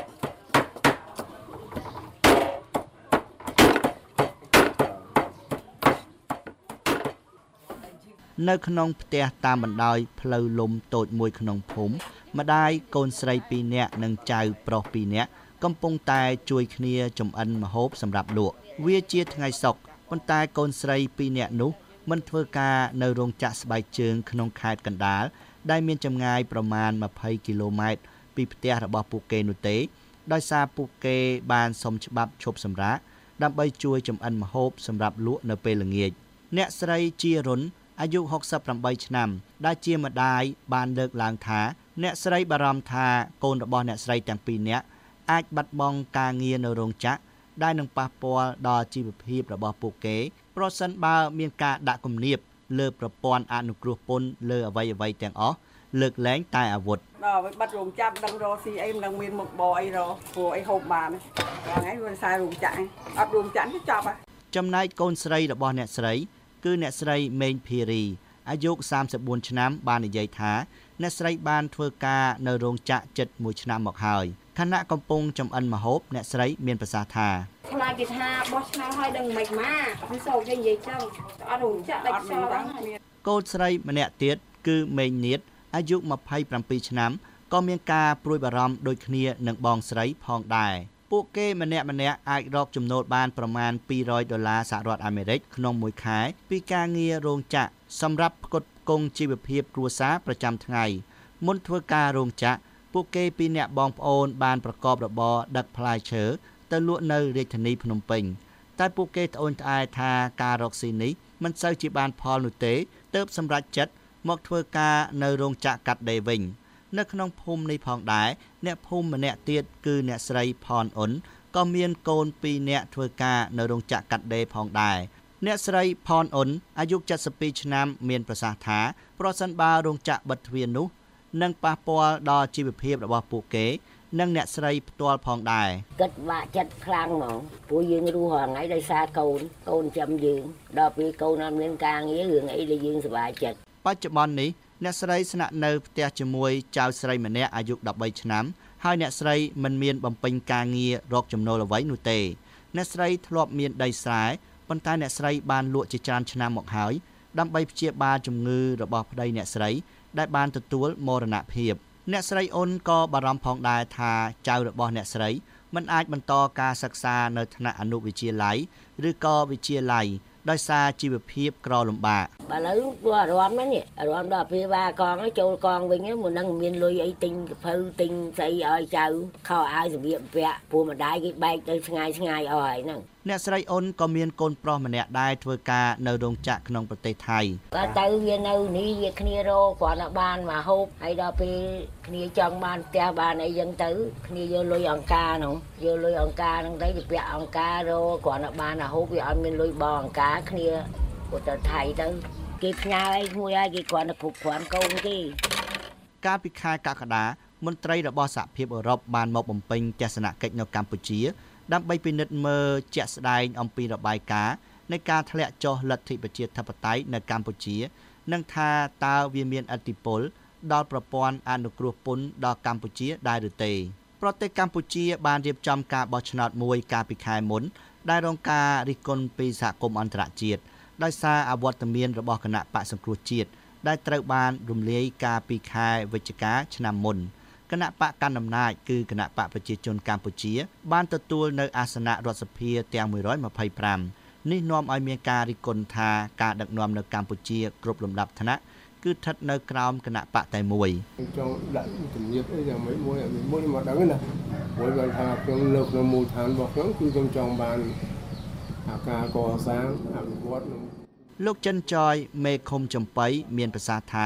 Speaker 17: នៅក្នុងផ្ទះតាមបណ្ដោយផ្លូវលំតូចមួយក្នុងភូមិម្ដាយកូនស្រីពីរនាក់និងចៅប្រុសពីរនាក់កំពុងតែជួយគ្នាចម្អិនម្ហូបសម្រាប់លក់វាជាថ្ងៃសុក្រប៉ុន្តែកូនស្រីពីរនាក់នោះមិនធ្វើការនៅរោងចក្រស្បែកជើងក្នុងខេត្តកណ្ដាលដែលមានចម្ងាយប្រមាណยี่สิบគីឡូម៉ែត្រពីផ្ទះរបស់ពួកគេនោះទេដោយសារពួកគេបានសុំច្បាប់ឈប់សម្រាកដើម្បីជួយចម្អិនម្ហូបសម្រាប់លក់នៅពេលល្ងាចអ្នកស្រីជារុនអាយុหกสิบแปดឆ្នាំដែលជាម្ដាយបានលើកឡើងថាអ្នកស្រីបារម្ភថាកូនរបស់អ្នកស្រីទាំងពីរនាក់អាចបាត់បង់ការងារនៅរោងចក្រដែលនឹងប៉ះពាល់ដល់ជីវភាពរបស់ពួកគេប្រសិនបើមានការដាក់គំនាបលើប្រព័ន្ធអនុគ្រោះពន្ធលើអ្វីអ្វីទាំងអស់លើកលែងតែអាវុធ
Speaker 18: ដល់បាត់រោងចក្រដឹងរកស៊ីអីមិនដឹងមានមុខបអីរកព្រោះអីហូបបានថ្ងៃវាខ្សែរោងចក្រអត់រោងចក្រទេចប់ហើយ
Speaker 17: ចំណែកកូនស្រីរបស់អ្នកស្រីគឺអ្នកស្រីមេងភារីអាយុสามสิบสี่ឆ្នាំបាននិយាយថាអ្នកស្រីបានធ្វើការនៅរោងចក្រជិតមួយឆ្នាំមកហើយខណៈកំពុងចម្អិនម្ហូបអ្នកស្រីមានប្រសាសន៍ថា
Speaker 18: ខ្លាចគេថាបោះឆ្នាំហើយដឹងមិនមកមិនសូវនិយាយចឹងអត់រោងចក្រដាច់ខ្យល់ហ្នឹង
Speaker 17: កូនស្រីម្នាក់ទៀតគឺមេងនៀតអាយុยี่สิบเจ็ดឆ្នាំក៏មានការព្រួយបារម្ភដូចគ្នានឹងបងស្រីផងដែរពួកគេម្នាក់ម្នាក់អាចរកចំណូលបានប្រមាណពីររយដុល្លារសហរដ្ឋអាមេរិកក្នុងមួយខែពីការងាររោងចក្រសម្រាប់ផ្គត់ផ្គង់ជីវភាពគ្រួសារប្រចាំថ្ងៃមុនធ្វើការរោងចក្រពួកគេពីរនាក់បងប្អូនបានប្រកបរបរដឹកផ្លែឈើទៅលក់នៅរាជធានីភ្នំពេញតែពួកគេត្អូញត្អែថាការរកស៊ីនេះមិនសូវជាបានផលនោះទេទើបសម្រេចចិត្តមកធ្វើការនៅរោងចក្រកាត់ដេរវិញនៅក្នុងភូមិនេះផងដែរអ្នកភូមិម្នាក់ទៀតគឺអ្នកស្រីផនអ៊ុនក៏មានកូនពីរនាក់ធ្វើការនៅរោងចក្រកាត់ដេរផងដែរអ្នកស្រីផនអ៊ុនអាយុเจ็ดสิบสองឆ្នាំមានប្រសាសន៍ថាប្រសិនបើរោងចក្របិទទ្វារនោះនឹងប៉ះពាល់ដល់ជីវភាពរបស់ពួកគេនិងអ្នកស្រីផ្ទាល់ផងដែរ
Speaker 19: គិតបាក់ចិត្តខ្លាំងហ្មងពួកយើងរស់រាល់ថ្ងៃដោយសារកូនកូនចាំយើងដល់ពេលកូនអត់មានការងាររឿងអីដែលយើងសប្បាយចិត្ត
Speaker 17: បច្ចុប្បន្ននេះអ្នកស្រីស្នាក់នៅផ្ទះជាមួយចៅស្រីម្នាក់អាយុสิบสามឆ្នាំហើយអ្នកស្រីមិនមានបំពេញការងាររកចំណូលអ្វីនោះទេអ្នកស្រីធ្លាប់មានដីស្រែប៉ុន្តែអ្នកស្រីបានលក់ជាច្រើនឆ្នាំមកហើយដើម្បីព្យាបាលជំងឺរបស់ប្តីអ្នកស្រីដែលបានទទួលមរណភាពអ្នកស្រីអ៊ុនក៏បារម្ភផងដែរថាចៅរបស់អ្នកស្រីមិនអាចបន្តការសិក្សានៅថ្នាក់អនុវិទ្យាល័យឬក៏វិទ្យាល័យដោយសារជីវភាពក្រលំបាក
Speaker 19: បើឥឡូវពួកអារម្មណ៍ហ្នឹងអារម្មណ៍ដល់ពេលវាកងចូលកងវិញមុននឹងមានលុយអីទិញកភៅទិញស្អីឲ្យចៅខោអាវសម្លៀកបំពាក់ពួកម្ដាយគេបែកទៅឆ្ងាយឆ្ងាយអស់ហើយហ្នឹង
Speaker 17: អ្នកស្រីអ៊ុនក៏មានកូនប្រុសម្នាក់ដែរធ្វើការនៅរោងចក្រក្នុងប្រទេសថៃ
Speaker 19: ក៏ទៅវានៅនេះវាគ្នារកគ្រាន់តែបានមកហូបហើយដល់ពេលគ្នាចង់បានផ្ទះបានអីចឹងទៅគ្នាយកលុយអង្ការហ្នឹងយកលុយអង្ការហ្នឹងទៅទៅពាក់អង្ការរកគ្រាន់តែបានហូបវាអត់មានលុយបោអង្ការគ្នាទៅទៅថៃទៅគេផ្ញើអីមួយហើយគេគ្រាន់តែគ្រប់គ្រាន់កូនគេ
Speaker 17: កាលពីខែកក្កដាមន្ត្រីរបស់សហភាពអឺរ៉ុបបានមកបំពេញទស្សនកិច្ចនៅកម្ពុជាដើម្បីពិនិត្យមើលជាក់ស្ដែងអំពីរបាយការណ៍នៃការធ្លាក់ចុះលទ្ធិប្រជាធិបតេយ្យនៅកម្ពុជានិងថាតើវាមានឥទ្ធិពលដល់ប្រព័ន្ធអនុគ្រោះពន្ធដល់កម្ពុជាដែរឬទេប្រទេសកម្ពុជាបានរៀបចំការបោះឆ្នោតមួយកាលពីខែមុនដែលរងការរិះគន់ពីសហគមន៍អន្តរជាតិដោយសារអវត្តមានរបស់គណៈបកសង្គ្រោះជាតិដែលត្រូវបានរំលាយកាលពីខែវិច្ឆិកាឆ្នាំមុនគណៈបកកណ្ដាលអំណាចគឺគណៈបកប្រជាជនកម្ពុជាបានទទួលនៅអាសនៈរដ្ឋសភាទាំងមួយរយยี่สิบห้าនេះនាំឲ្យមានការរិះគន់ថាការដឹកនាំនៅកម្ពុជាគ្រប់លំដាប់ថ្នាក់គឺស្ថិតនៅក្រោមគណៈបកតែមួយ
Speaker 20: ចង់ដាក់ជំនាញអីយ៉ាងម៉េចមួយមួយមកដឹងណាមួយគាត់ថាខ្ញុំលើកក្នុងមូលដ្ឋានរបស់ខ្ញុំគឺខ្ញុំចង់បានអាការកសាងអភិវឌ្ឍ
Speaker 17: លោកចិនចយមេឃុំចំបៃមានប្រសាសន៍ថា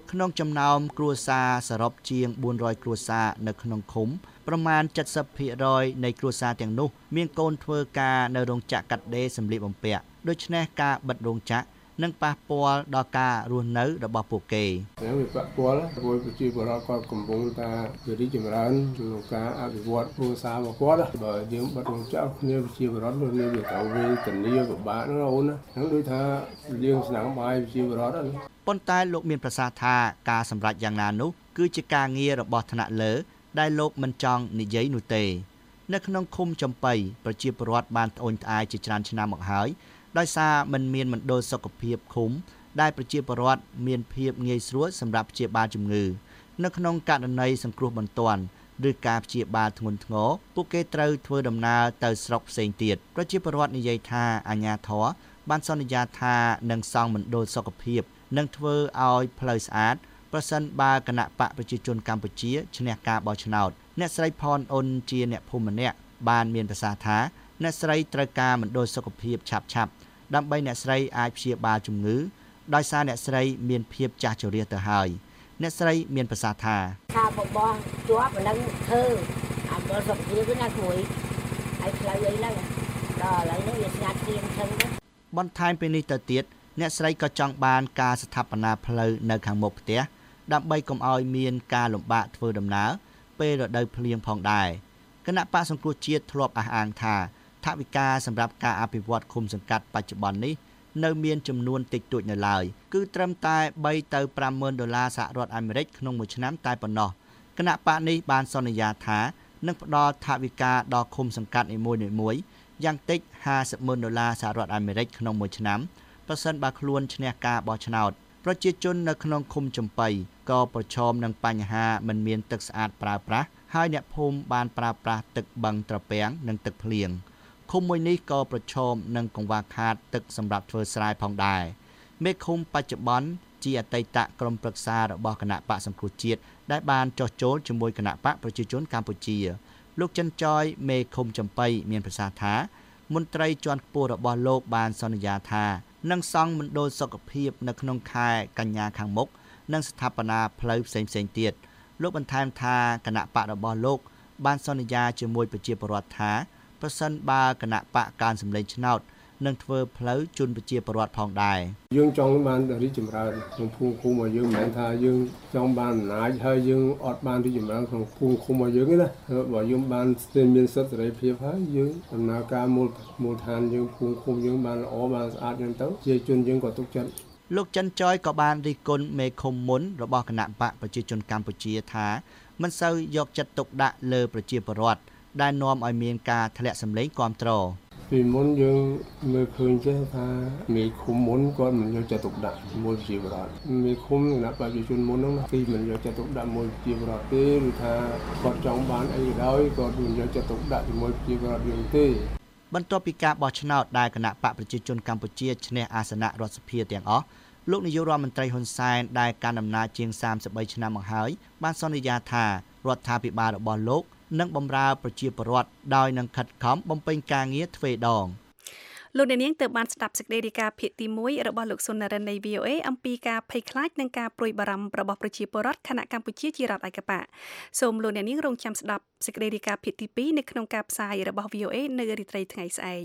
Speaker 17: ក្នុងចំណោមគ្រួសារសរុបជាងបួនរយគ្រួសារនៅក្នុងឃុំប្រមាណ เจ็ดสิบភាគរយ នៃគ្រួសារទាំងនោះមានកូនធ្វើការនៅរោងចក្រកាត់ដេរសម្លៀកបំពាក់ដូច្នេះការបិទរោងចក្រនឹងប៉ះពាល់ដល់ការរស់នៅរបស់ពួកគេ
Speaker 20: វាប៉ះពាល់ព្រោះប្រជាពលរដ្ឋគាត់កំពុងតែរីកចម្រើនក្នុងការអភិវឌ្ឍគ្រួសាររបស់គាត់បើយើងបិទរោងចក្រគ្នាប្រជាពលរដ្ឋនោះវាត្រូវវេទនាពិបាកណាស់អូនហ្នឹងដូចថាយើងស្នើបាយប្រជាពលរដ្ឋហ្នឹង
Speaker 17: ប៉ុន្តែលោកមានប្រសាសន៍ថាការសម្រេចយ៉ាងណានោះគឺជាការងាររបស់ថ្នាក់លើដែលលោកមិនចង់និយាយនោះទេនៅក្នុងឃុំចំបៃប្រជាពលរដ្ឋបានត្អូញត្អែរជាច្រើនឆ្នាំមកហើយដោយសារมันមានមណ្ឌលសុខភាពឃុំដែលប្រជាពលរដ្ឋមានភាពងាយស្រួលសម្រាប់ព្យាបាលជំងឺនៅក្នុងករណីសង្គ្រោះបន្ទាន់ឬការព្យាបាលធ្ងន់ធ្ងរពួកគេត្រូវធ្វើដំណើរទៅស្រុកផ្សេងទៀតប្រជាពលរដ្ឋនិយាយថាអាជ្ញាធរបានសន្យាថានឹងសង់មណ្ឌលសុខភាពនិងធ្វើឲ្យផ្លូវស្អាតប្រសិនបើគណៈបកប្រជាជនកម្ពុជាឈ្នះការបោះឆ្នោតអ្នកស្រីផនអ៊ុនជាអ្នកភូមិម្នាក់បានមានប្រសាសន៍ថាអ្នកស្រីត្រូវការមណ្ឌលសុខភាពឆាប់ឆាប់ដើម្បីអ្នកស្រីអាចព្យាបាលជំងឺដោយសារអ្នកស្រីមានភាពចាស់ជរាទៅហើយអ្នកស្រីមានប្រសាសន៍ថា
Speaker 19: ថាបបោះជាប់នឹងធ្វើអមសុខភាពណាមួយហើយផ្លូវអីហ្នឹងដល់ឥឡូវនេះវាស្ងាត់ទៀងចឹង
Speaker 17: បន្ថែមពីនេះទៅទៀតអ្នកស្រីក៏ចង់បានការស្ថាបនាផ្លូវនៅខាងមុខផ្ទះដើម្បីកុំឲ្យមានការលំបាកធ្វើដំណើរពេលរដូវភ្លៀងផងដែរគណៈបកសង្គ្រោះជាតិធ្លាប់អះអាងថាថវិកាសម្រាប់ការអភិវឌ្ឍឃុំសង្កាត់បច្ចុប្បន្ននេះនៅមានចំនួនតិចតួចនៅឡើយគឺត្រឹមតែបីទៅប្រាំម៉ឺនដុល្លារសហរដ្ឋអាមេរិកក្នុងមួយឆ្នាំតែប៉ុណ្ណោះគណៈបកនេះបានសន្យាថានឹងផ្ដល់ថវិកាដល់ឃុំសង្កាត់នីមួយៗយ៉ាងតិចห้าสิบម៉ឺនដុល្លារសហរដ្ឋអាមេរិកក្នុងមួយឆ្នាំប្រសិនបើខ្លួនឈ្នះការបោះឆ្នោតប្រជាជននៅក្នុងឃុំចំបៃក៏ប្រឈមនឹងបញ្ហាមិនមានទឹកស្អាតប្រើប្រាស់ហើយអ្នកភូមិបានប្រើប្រាស់ទឹកបឹងត្រពាំងនិងទឹកភ្លៀងឃុំមួយនេះក៏ប្រឈមនឹងកង្វះខាតទឹកសម្រាប់ធ្វើស្រែផងដែរមេឃុំបច្ចុប្បន្នជាអតីតក្រុមប្រឹក្សារបស់គណៈបកសង្គ្រោះជាតិដែលបានចុះចូលជាមួយគណៈបកប្រជាជនកម្ពុជាលោកចិនចយមេឃុំចំបៃមានប្រសាសន៍ថាមន្ត្រីជាន់ខ្ពស់របស់លោកបានសន្យាថានឹងសង់មណ្ឌលសុខភាពនៅក្នុងខែកញ្ញាខាងមុខនិងស្ថាបនាផ្លូវផ្សេងៗទៀតលោកបន្ថែមថាគណៈបករបស់លោកបានសន្យាជាមួយប្រជាពលរដ្ឋថាប្រសិនបើគណៈបកកើនសម្លេងឆ្នោតនឹងធ្វើផ្លូវជូនប្រជាពលរដ្ឋផងដែរ
Speaker 20: យើងចង់បានរីកចម្រើនក្នុងភូមិឃុំរបស់យើងមិនមែនថាយើងចង់បានអំណាចហើយយើងអត់បានរីកចម្រើនក្នុងភូមិឃុំរបស់យើងទេណាបើយើងបានស្ទើរមានសិទ្ធិសេរីភាពហើយយើងដំណើរការមូលមូលដ្ឋានយើងភូមិឃុំយើងបានល្អបានស្អាតយ៉ាងទៅជាជនយើងក៏ទុកចិត្ត
Speaker 17: លោកចិនចយក៏បានរិះគន់មេឃុំមុនរបស់គណៈបកប្រជាជនកម្ពុជាថាមិនសូវយកចិត្តទុកដាក់លើប្រជាពលរដ្ឋដែលនាំឲ្យមានការធ្លាក់សម្លេងគាំទ្រ
Speaker 20: ពីមុនយើងមើលឃើញចេះថាមេឃុំមុនគាត់មិនយកចិត្តទុកដាក់មួយប្រជាពលរដ្ឋមេឃុំគណៈប្រជាជនមុនហ្នឹងទីមិនយកចិត្តទុកដាក់មួយប្រជាពលរដ្ឋទេឬថាគាត់ចង់បានអីក៏ដោយគាត់មិនយកចិត្តទុកដាក់ជាមួយប្រជាពលរដ្ឋយើងទេ
Speaker 17: បន្ទាប់ពីការបោះឆ្នោតដែលគណៈបកប្រជាជនកម្ពុជាឈ្នះអាសនៈរដ្ឋសភាទាំងអស់លោកនាយករដ្ឋមន្ត្រីហ៊ុនសែនដែលកាន់អំណាចជាងសាមសិបបីឆ្នាំមកហើយបានសន្យាថារដ្ឋាភិបាលរបស់លោកនឹងបម្រើប្រជាពលរដ្ឋដោយនឹងខិតខំបំពេញការងារទ្វេដង
Speaker 2: លោកអ្នកនាងទើបបានស្ដាប់សេចក្តីរាយការណ៍ភាគទីមួយរបស់លោកសុននរិននៃ វី អូ អេ អំពីការភ័យខ្លាចនិងការព្រួយបារម្ភរបស់ប្រជាពលរដ្ឋខណៈកម្ពុជាជារដ្ឋឯកបកសូមលោកអ្នកនាងរងចាំស្ដាប់សេចក្តីរាយការណ៍ភាគទីពីរនៅក្នុងការផ្សាយរបស់ វី អូ អេ នៅរាត្រីថ្ងៃស្អែក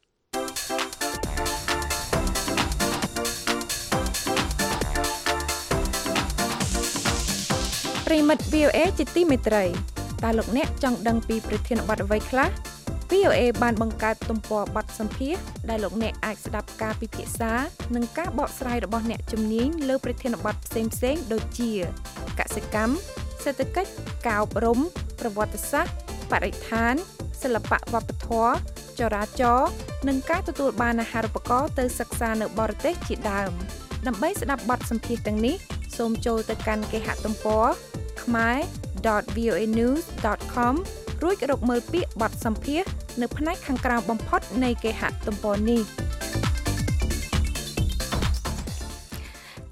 Speaker 10: ប្រិមិត្ត វី អូ អេ ជាទីមេត្រីតើលោកអ្នកចង់ដឹងពីប្រធានបទអ្វីខ្លះ វី អូ អេ បានបង្កើតទំព័របទសម្ភាសន៍ដែលលោកអ្នកអាចស្ដាប់ការពិភាក្សានិងការបកស្រាយរបស់អ្នកជំនាញលើប្រធានបទផ្សេងៗដូចជាកសិកម្មសេដ្ឋកិច្ចការអប់រំប្រវត្តិសាស្ត្របរិស្ថានសិល្បៈវប្បធម៌ចរាចរណ៍និងការទទួលបានអាហារូបករណ៍ទៅសិក្សានៅបរទេសជាដើមដើម្បីស្ដាប់បទសម្ភាសន៍ទាំងនេះសូមចូលទៅកាន់គេហទំព័រ khmer dot v o a news dot com រួចរកមើលពាក្យបទសម្ភាសន៍នៅផ្នែកខាងក្រោមបំផុតនៃគេហទំព័រនេះ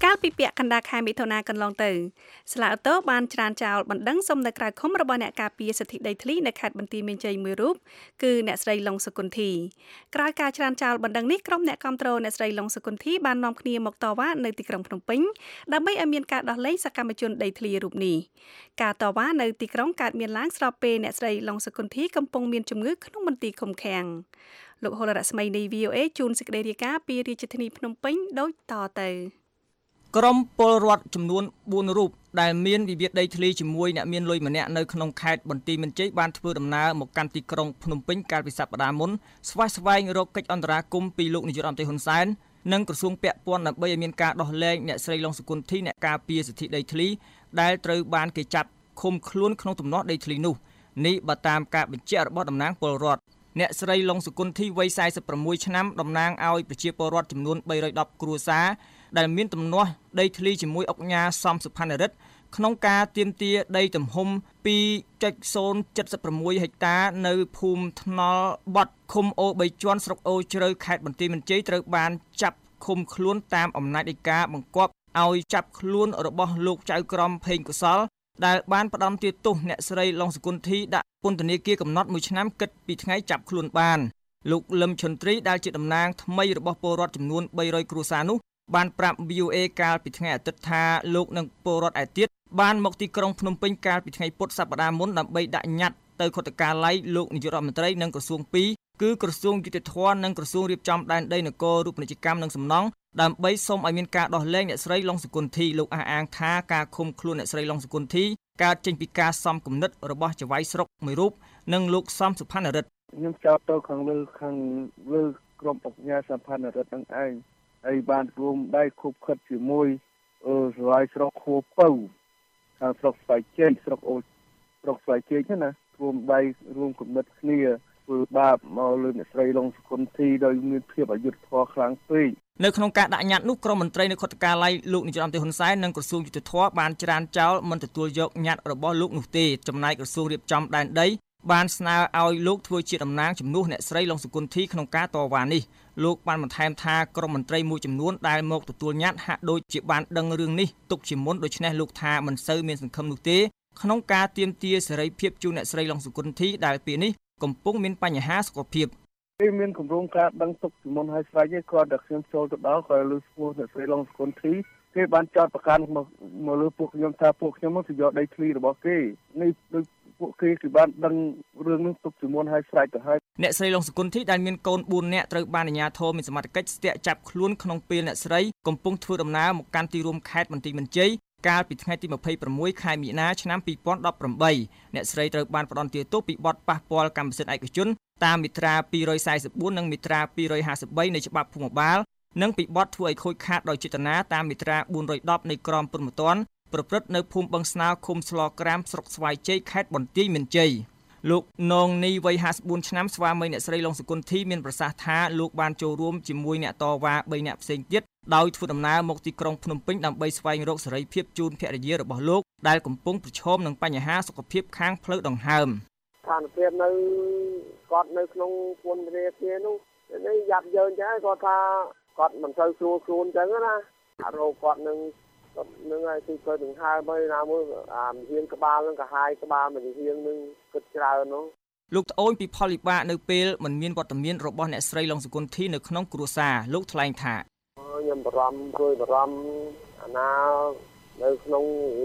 Speaker 2: កាលពីពាក់កណ្ដាលខែមិថុនាកន្លងទៅស្លាវតូបានច្រានចោលបណ្ដឹងសុំនៅក្រៅឃុំរបស់អ្នកការពារសិទ្ធិដីធ្លីនៅខេត្តបន្ទាយមានជ័យមួយរូបគឺអ្នកស្រីឡុងសុគន្ធីក្រោយការច្រានចោលបណ្ដឹងនេះក្រុមអ្នកគាំទ្រអ្នកស្រីឡុងសុគន្ធីបាននាំគ្នាមកតវ៉ានៅទីក្រុងភ្នំពេញដើម្បីឲ្យមានការដោះលែងសកម្មជនដីធ្លីរូបនេះការតវ៉ានៅទីក្រុងកើតមានឡើងស្របពេលអ្នកស្រីឡុងសុគន្ធីកំពុងមានជំងឺក្នុងមន្ទីរឃុំឃាំងលោកហុលរស្មីនៃ វី អូ เอ ជួនសេចក្តីរាយការណ៍ពីរាជធានីភ្នំពេញដូចតទៅ
Speaker 21: ក្រុមពលរដ្ឋចំនួនបួនរូបដែលមានវិវាទដីធ្លីជាមួយអ្នកមានលុយម្នាក់នៅក្នុងខេត្តបន្ទាយមានជ័យបានធ្វើដំណើរមកកាន់ទីក្រុងភ្នំពេញកាលពីសប្តាហ៍មុនស្វះស្វែងរកកិច្ចអន្តរាគមន៍ពីលោកនាយករដ្ឋមន្ត្រីហ៊ុនសែននិងក្រសួងពាក់ព័ន្ធដើម្បីឲ្យមានការដោះលែងអ្នកស្រីឡុងសុគន្ធីអ្នកការពារសិទ្ធិដីធ្លីដែលត្រូវបានគេចាប់ឃុំខ្លួនក្នុងទំនាស់ដីធ្លីនោះនេះបើតាមការបញ្ជាក់របស់តំណាងពលរដ្ឋអ្នកស្រីឡុងសុគន្ធីវ័យសែសិបប្រាំមួយឆ្នាំតំណាងឲ្យប្រជាពលរដ្ឋចំនួនបីរយដប់គ្រួសារដែលមានទំនាស់ដីធ្លីជាមួយអង្គការសំសុផានរិទ្ធក្នុងការទាមទារដីទំហំ ពីរសេសศูนย์เจ็ดสิบหก ហិកតានៅភូមិថ្នល់បត់ឃុំអូបីជាន់ស្រុកអូជ្រៅខេត្តបន្ទាយមានជ័យត្រូវបានចាប់ឃុំខ្លួនតាមអំណាចដីកាបង្គាប់ឲ្យចាប់ខ្លួនរបស់លោកចៅក្រមភេងកុសលដែលបានផ្ដំទាទោសអ្នកស្រីឡុងសុគន្ធីដាក់ពន្ធនាគារកំណត់មួយឆ្នាំគិតពីថ្ងៃចាប់ខ្លួនបានលោកលឹមឈុនទ្រីដែលជាតំណាងថ្មីរបស់ពលរដ្ឋចំនួនបីរយគ្រួសារនោះបានប្រាប់ វី អូ เอ កាលពីថ្ងៃអាទិត្យថាលោកនិងពលរដ្ឋឯទៀតបានមកទីក្រុងភ្នំពេញកាលពីថ្ងៃពុធសប្តាហ៍មុនដើម្បីដាក់ញត្តិទៅខុទ្ទកាល័យលោកនាយករដ្ឋមន្ត្រីនិងក្រសួងពីរគឺក្រសួងយុតិធធម៌និងក្រសួងរៀបចំដែនដីនគររូបនីយកម្មនិងសំណង់ដើម្បីសូមឲ្យមានការដោះលែងអ្នកស្រីឡុងសុគន្ធីលោកអះអាងថាការឃុំខ្លួនអ្នកស្រីឡុងសុគន្ធីកើតចេញពីការសំគំនិតរបស់ចៅហ្វាយស្រុកមួយរូបនិងលោកសំសុផានរិទ្ធ
Speaker 22: ខ្ញុំចោទទៅខាងលើខាងលើក្រុមអង្គការសំផានរិទ្ធទាំងឯងហើយបានរួមដៃខុបខិតជាមួយអឺចៅហ្វាយស្រុកខួពៅខាងស្រុកស្វាយជ័យស្រុកអូស្រុកស្វាយជ័យណារួមដៃរួមគំនិតគ្នាធ្វើបាបមកលើអ្នកស្រីឡុងសុគន្ធីដោយមានភាពអយុត្តិធម៌ខ្លាំងពេក
Speaker 21: នៅក្នុងការដាក់ញត្តិនោះក្រុមមន្ត្រីនៅខុទ្ទកាល័យលោកនាយករដ្ឋមន្ត្រីហ៊ុនសែននិងក្រសួងយុតិធធម៌បានច្រានចោលមិនទទួលយកញត្តិរបស់លោកនោះទេចំណែកក្រសួងរៀបចំដែនដីបានស្នើឲ្យលោកធ្វើជាតំណាងជំនួសអ្នកស្រីឡុងសុគន្ធីក្នុងការតវ៉ានេះលោកបានបន្ថែមថាក្រុមមន្ត្រីមួយចំនួនដែលមកទទួលញត្តិហាក់ដូចជាបានដឹងរឿងនេះទុកជាមុនដូច្នេះលោកថាមិនសូវមានសង្ឃឹមនោះទេក្នុងការទាមទារសេរីភាពជូនអ្នកស្រីឡុងសុគន្ធីដែលពេលនេះកំពុងមានបញ្ហាសុខភាព
Speaker 22: គេមានគម្រោងការដឹងទុកជាមុនឲ្យស្វែងឯគាត់តែខ្ញុំចូលទៅដល់ក៏លើឈ្មោះអ្នកស្រីឡុងសុគន្ធីគេបានចោទប្រកាន់មកមកលើពួកខ្ញុំថាពួកខ្ញុំមកទៅយកដីធ្លីរបស់គេនេះដូចពួកគេគឺបានដឹងរឿងនេះទុកជាមុនឲ្យស្រេចទៅហើយ
Speaker 21: អ្នកស្រីឡុងសុគន្ធីដែលមានកូនបួននាក់ត្រូវបានអាជ្ញាធរមានសមត្ថកិច្ចស្ទាក់ចាប់ខ្លួនក្នុងពេលអ្នកស្រីកំពុងធ្វើដំណើរមកកាន់ទីរួមខេត្តបន្ទាយមានជ័យកាលពីថ្ងៃទីម្ភៃប្រាំមួយខែមីនាឆ្នាំពីរពាន់ដប់ប្រាំបីអ្នកស្រីត្រូវបានផ្តន្ទាទោសពីបទប៉ះពាល់កម្មសិទ្ធិឯកជនតាមមាត្រាពីរសែនបួននិងមាត្រាពីរហាសិបបីនៃច្បាប់ភូមិបាលនិងពីបទធ្វើឲ្យខូចខាតដោយចេតនាតាមមាត្រាបួនរយដប់នៃក្រមព្រហ្មទណ្ឌប្រព្រឹត្តនៅភូមិបឹងស្នោឃុំស្លក្រាមស្រុកស្វាយជ័យខេត្តបន្ទាយមានជ័យលោកនងនីវ័យហាសិបបួនឆ្នាំស្វាមីអ្នកស្រីឡុងសុគន្ធីមានប្រសាសន៍ថាលោកបានចូលរួមជាមួយអ្នកតវ៉ាបីនាក់ផ្សេងទៀតដោយធ្វើដំណើរមកទីក្រុងភ្នំពេញដើម្បីស្វែងរកសេរីភាពជូនភរិយារបស់លោកដែលកំពុងប្រឈមនឹងបញ្ហាសុខភាពខាងផ្លូវដង្ហើម
Speaker 22: ស្ថានភាពនៅគាត់នៅក្នុងពន្ធនាគារនោះនេះយ៉ាប់យើងចឹងគាត់ថាគាត់មិនសូវស្រួលខ្លួនចឹងណាអារោគាត់នឹងគាត់នឹងឲ្យទីធ្វើដង្ហើមហើយណាមួយអាមហៀងក្បាលនឹងកាហាយក្បាលមិនហៀងនឹងគិតច្រើននោះ
Speaker 21: លោកត្អូញពីផលវិបាកនៅពេលមិនមានវត្តមានរបស់អ្នកស្រីឡុងសុគន្ធីនៅក្នុងគ្រួសារលោកថ្លែងថា
Speaker 22: ខ្ញុំបារម្ភព្រួយបារម្ភអាណានៅក្នុង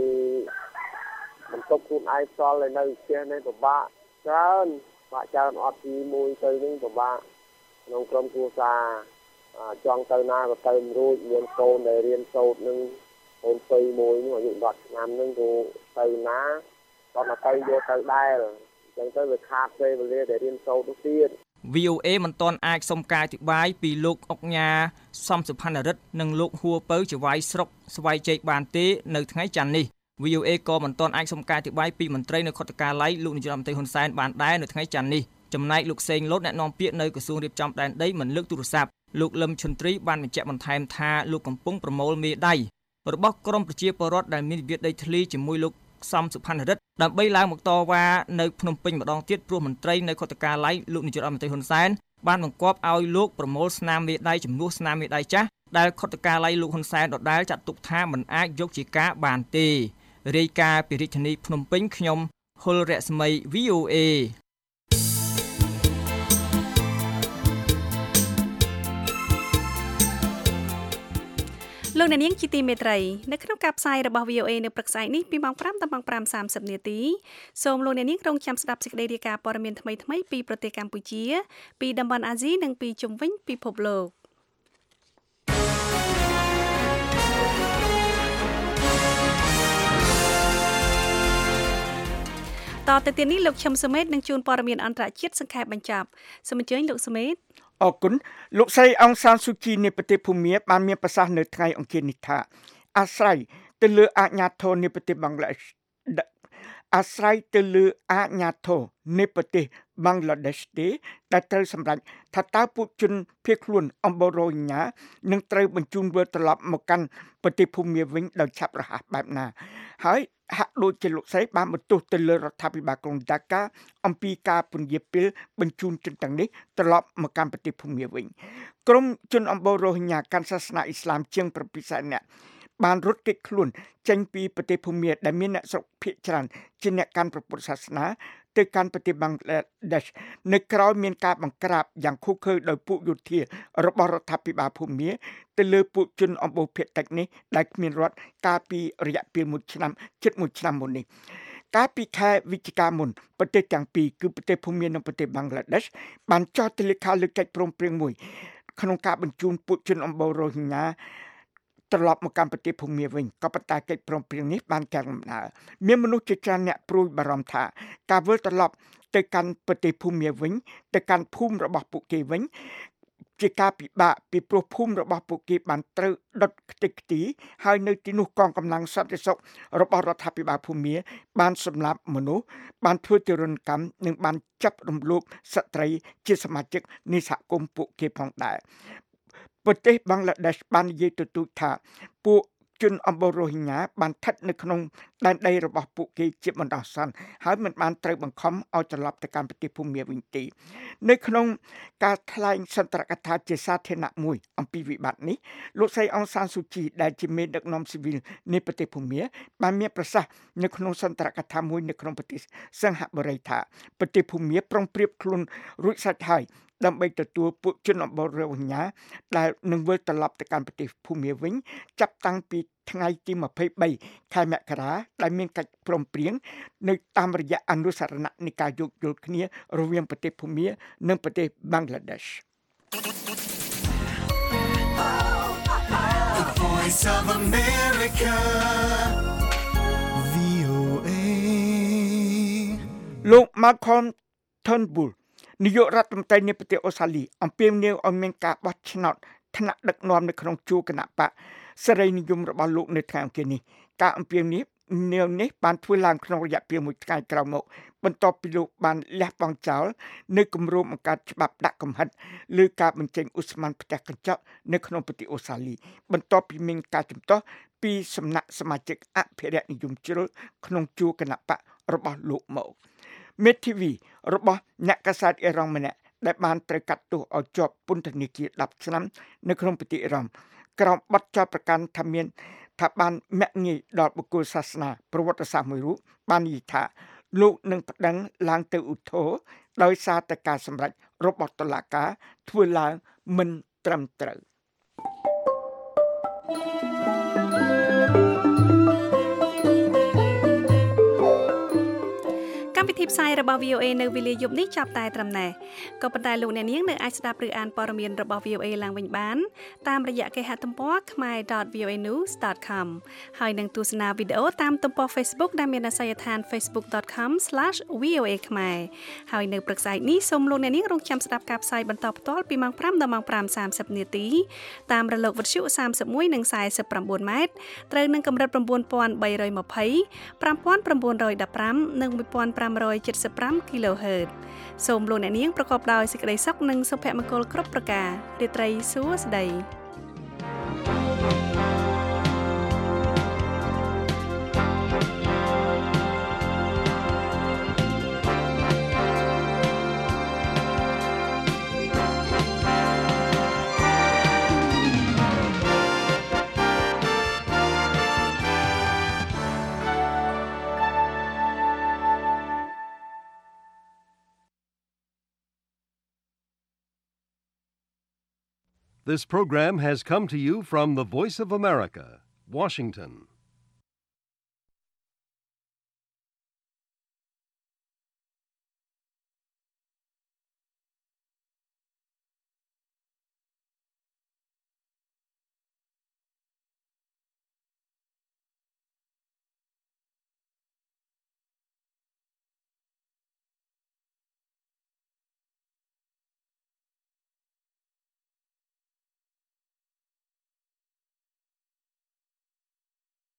Speaker 22: បន្ទប់ខ្លួនឯងផ្ទាល់នៅផ្ទះនេះពិបាកច្រើនបាក់ច្រើនអត់ទីមួយទៅនឹងពិបាកក្នុងក្រុមគ្រួសារចង់ទៅណាក៏ទៅមិនរួចមានកូនដែលរៀនសូត្រនឹងកូនស្រីមួយនោះអាយុដប់ឆ្នាំនឹងក៏ទៅណាគាត់មកទៅយកទៅដែរអញ្ចឹងទៅវាខាតពេលវេលាដែលរៀនសូត្រទៅទៀត
Speaker 21: វី អូ เอ មិនទាន់អាចសុំការអធិប្បាយពីលោកអុកញ៉ាសំសុផានរិទ្ធនិងលោកហួរពៅចវាយស្រុកស្វាយជ័យបានទេនៅថ្ងៃច័ន្ទនេះ វី អូ เอ ក៏មិនទាន់អាចសុំការអធិប្បាយពីមន្ត្រីនៅខុទ្ទកាល័យលោកនាយករដ្ឋមន្ត្រីហ៊ុនសែនបានដែរនៅថ្ងៃច័ន្ទនេះចំណែកលោកសេងលូតអ្នកនាំពាក្យនៅក្រសួងរៀបចំដែនដីមិនលើកទូរស័ព្ទលោកលឹមឈុនទ្រីបានបញ្ជាក់បន្ថែមថាលោកកំពុងប្រមូលមេដៃរបស់ក្រមប្រជាពលរដ្ឋដែលមានវិវាទដីធ្លីជាមួយលោកសំសុផានរិទ្ធដើម្បីឡើងមកតវ៉ានៅភ្នំពេញម្ដងទៀតព្រោះមន្ត្រីនៅខុទ្ទកាល័យលោកនាយករដ្ឋមន្ត្រីហ៊ុនសែនបានបង្គាប់ឲ្យលោកប្រមូលស្នាមមេដៃជំនួសស្នាមមេដៃចាស់ដែលខុទ្ទកាល័យលោកហ៊ុនសែនដដែលចាត់ទុកថាមិនអាចយកជាការបានទេរាយការណ៍ពីរាជធានីភ្នំពេញខ្ញុំហុលរស្មី វី អូ เอ
Speaker 2: លោកអ្នកនាងជាទីមេត្រីនៅក្នុងការផ្សាយរបស់ វី អូ เอ នៅព្រឹកស្អែកនេះពីម៉ោង5ដល់ម៉ោង5:សាមសិបនាទីសូមលោកអ្នកនាងរងចាំស្ដាប់សេចក្តីរាយការណ៍ព័ត៌មានថ្មីៗពីប្រទេសកម្ពុជាពីតំបន់អាស៊ីនិងពីជុំវិញពិភពលោកតទៅទៀតនេះលោកឈឹមសមេតនឹងជួនព័ត៌មានអន្តរជាតិសង្ខេបបញ្ចប់សូមអញ្ជើញលោកសមេត
Speaker 3: អរគុណលោកស្រីអង្សានស៊ូជីនៃប្រទេសភូមាបានមានប្រសាសន៍នៅថ្ងៃអង្គារនេះថាអាស្រ័យទៅលើអាជ្ញាធរនៃប្រទេសបង់ក្លាដេសអាស្រ័យទៅលើអាជ្ញាធរនៃប្រទេសបង់ក្លាដេសទេដែលត្រូវសម្រេចថាតើពួកជនភៀសខ្លួនអំបូររ៉ូហិញ៉ានឹងត្រូវបញ្ជូនវិលត្រឡប់មកកាន់ប្រទេសភូមាវិញដោយឆាប់រហ័សបែបណាហើយហាក់ដូចជាលោកស្រីបានបន្ទោសទៅលើរដ្ឋាភិបាលក្រុងដាកាអំពីការពន្យាពេលបញ្ជូនជនទាំងនេះត្រឡប់មកកាន់ប្រទេសភូមាវិញក្រុមជនអំបូររ៉ូហិញ៉ាកាន់សាសនាអ៊ីស្លាមជាងប្រពិសែនអ្នកបានរត់គេចខ្លួនចេញពីប្រទេសភូមាដែលមានអ្នកស្រុកភាគច្រើនជាអ្នកកាន់ព្រះពុទ្ធសាសនាទៅកាន់ប្រទេសបង់ក្លាដេសនៅក្រោយមានការបង្ក្រាបយ៉ាងឃោរឃៅដោយពួកយោធារបស់រដ្ឋាភិបាលភូមាទៅលើពួកជនអំបូរភាគតិចនេះដែលគ្មានរដ្ឋកាលពីរយៈពេលមួយឆ្នាំជិតមួយឆ្នាំមុននេះកាលពីខែវិច្ឆិកាមុនប្រទេសទាំងពីរគឺប្រទេសភូមានិងប្រទេសបង់ក្លាដេសបានចុះទិលេខាលើកិច្ចព្រមព្រៀងមួយក្នុងការបញ្ជូនពួកជនអំបូររ៉ូហិញ៉ាត្រឡប់មកកាន់ប្រទេសភូមាវិញក៏ប៉ុន្តែកិច្ចព្រមព្រៀងនេះបានកើនដំណើរមានមនុស្សជាច្រើនអ្នកព្រួយបារម្ភថាការវិលត្រឡប់ទៅកាន់ប្រទេសភូមាវិញទៅកាន់ភូមិរបស់ពួកគេវិញជាការពិបាកពីព្រោះភូមិរបស់ពួកគេបានត្រូវដុតខ្ទេចខ្ទីហើយនៅទីនោះកងកម្លាំងសន្តិសុខរបស់រដ្ឋាភិបាលភូមាបានសម្លាប់មនុស្សបានធ្វើទរណកម្មនិងបានចាប់រំលោភស្ត្រីជាសមាជិកនៃសហគមន៍ពួកគេផងដែរប្រទេសបង់ក្លាដេសបាននិយាយទទូចថាពួកជនអំបូររ៉ូហិញ៉ាបានស្ថិតនៅក្នុងដែនដីរបស់ពួកគេជាបណ្ដោះអាសន្នហើយមិនបានត្រូវបង្ខំឲ្យត្រឡប់ទៅកាន់ប្រទេសភូមាវិញទេនៅក្នុងការថ្លែងសន្ទរកថាជាសាធារណៈមួយអំពីវិបត្តិនេះលោកស្រីអង្សានស៊ូជីដែលជាមេដឹកនាំស៊ីវិលនៃប្រទេសភូមាបានមានប្រសាសន៍នៅក្នុងសន្ទរកថាមួយនៅក្នុងប្រទេសសិង្ហបុរីថាប្រទេសភូមាប្រុងប្រៀបខ្លួនរួចស្រេចហើយដើម្បីទទួលពួកជនអំបូររ៉ូហិញ៉ាដែលនឹងវិលត្រឡប់ទៅកាន់ប្រទេសភូមាវិញចាប់តាំងពីថ្ងៃទីម្ភៃបីខែមករាដែលមានកិច្ចព្រមព្រៀងនៅតាមរយៈអនុស្សរណៈនៃការយោគយល់គ្នារវាងប្រទេសភូមានិងប្រទេសបង់ក្លាដេស
Speaker 6: The Voice of America វី អូ เอ
Speaker 3: លោក Malcolm Turnbullនាយករដ្ឋមន្ត្រីនៃប្រទេសអូស្ត្រាលីអំពាវនាវឲ្យមានការបោះឆ្នោតថ្នាក់ដឹកនាំនៅក្នុងជួរគណៈបកសេរីនិយមរបស់លោកនៅថ្ងៃអង្គារនេះការអំពាវនាវនាវនេះបានធ្វើឡើងក្នុងរយៈពេលមួយថ្ងៃក្រោយមកបន្ទាប់ពីលោកបានលះបង់ចោលនៅគម្រោងបង្កើតច្បាប់ដាក់កំហិតលើការបញ្ចេញឧស្ម័នផ្ទះកញ្ចក់នៅក្នុងប្រទេសអូស្ត្រាលីបន្ទាប់ពីមានការជំទាស់ពីសំណាក់សមាជិកអភិរក្សនិយមជ្រុលក្នុងជួរគណៈបករបស់លោកមកមេធាវីរបស់អ្នកកាសែតអេរ៉ង់ម្នាក់ដែលបានត្រូវកាត់ទោសឲ្យជាប់ពន្ធនាគារដប់ឆ្នាំនៅក្នុងប្រទេសអេរ៉ង់ក្រោមបទចោទប្រកាន់ថាមានថាបានមាក់ងាយដល់បុគ្គលសាសនាប្រវត្តិសាស្ត្រមួយរូបបាននិយាយថាលោកនឹងប្តឹងឡើងទៅឧទ្ធរណ៍ដោយសារតែការសម្រេចរបស់តុលាការធ្វើឡើងមិនត្រឹមត្រូវ
Speaker 2: កម្មវិធីផ្សាយរបស់ វី អូ เอ នៅវេលាយប់នេះចាប់តែត្រឹមណេះក៏ប៉ុន្តែលោកអ្នកនាងនៅអាចស្ដាប់ឬអានព័ត៌មានរបស់ វី អូ เอ ឡើងវិញបានតាមរយៈគេហទំព័រ khmae dot v o a news dot com ហើយនឹងទស្សនាវីដេអូតាមទំព័រ Facebook ដែលមានអាសយដ្ឋាន facebook dot com slash v o a khmae ហើយនៅព្រឹកស្អែកនេះសូមលោកអ្នកនាងរងចាំស្ដាប់ការផ្សាយបន្តផ្ទាល់ពីម៉ោង5ដល់ម៉ោង5:សាមសិបនាទីតាមរលកវិទ្យុសាមសិបមួយនិងសាយសិបប្រាំបួនម៉ែត្រត្រូវនឹងកម្រិត៩,៣២០ ៥,៩១៥ និងmột nghìn năm trăm bảy mươi lăm គីឡូហឺត សូមលោកអ្នកនាងប្រកបដោយសេចក្តីសុខនិងសុភមង្គលគ្រប់ប្រការរាត្រីសួស្តី
Speaker 1: This program has come to you from the Voice of America, Washington.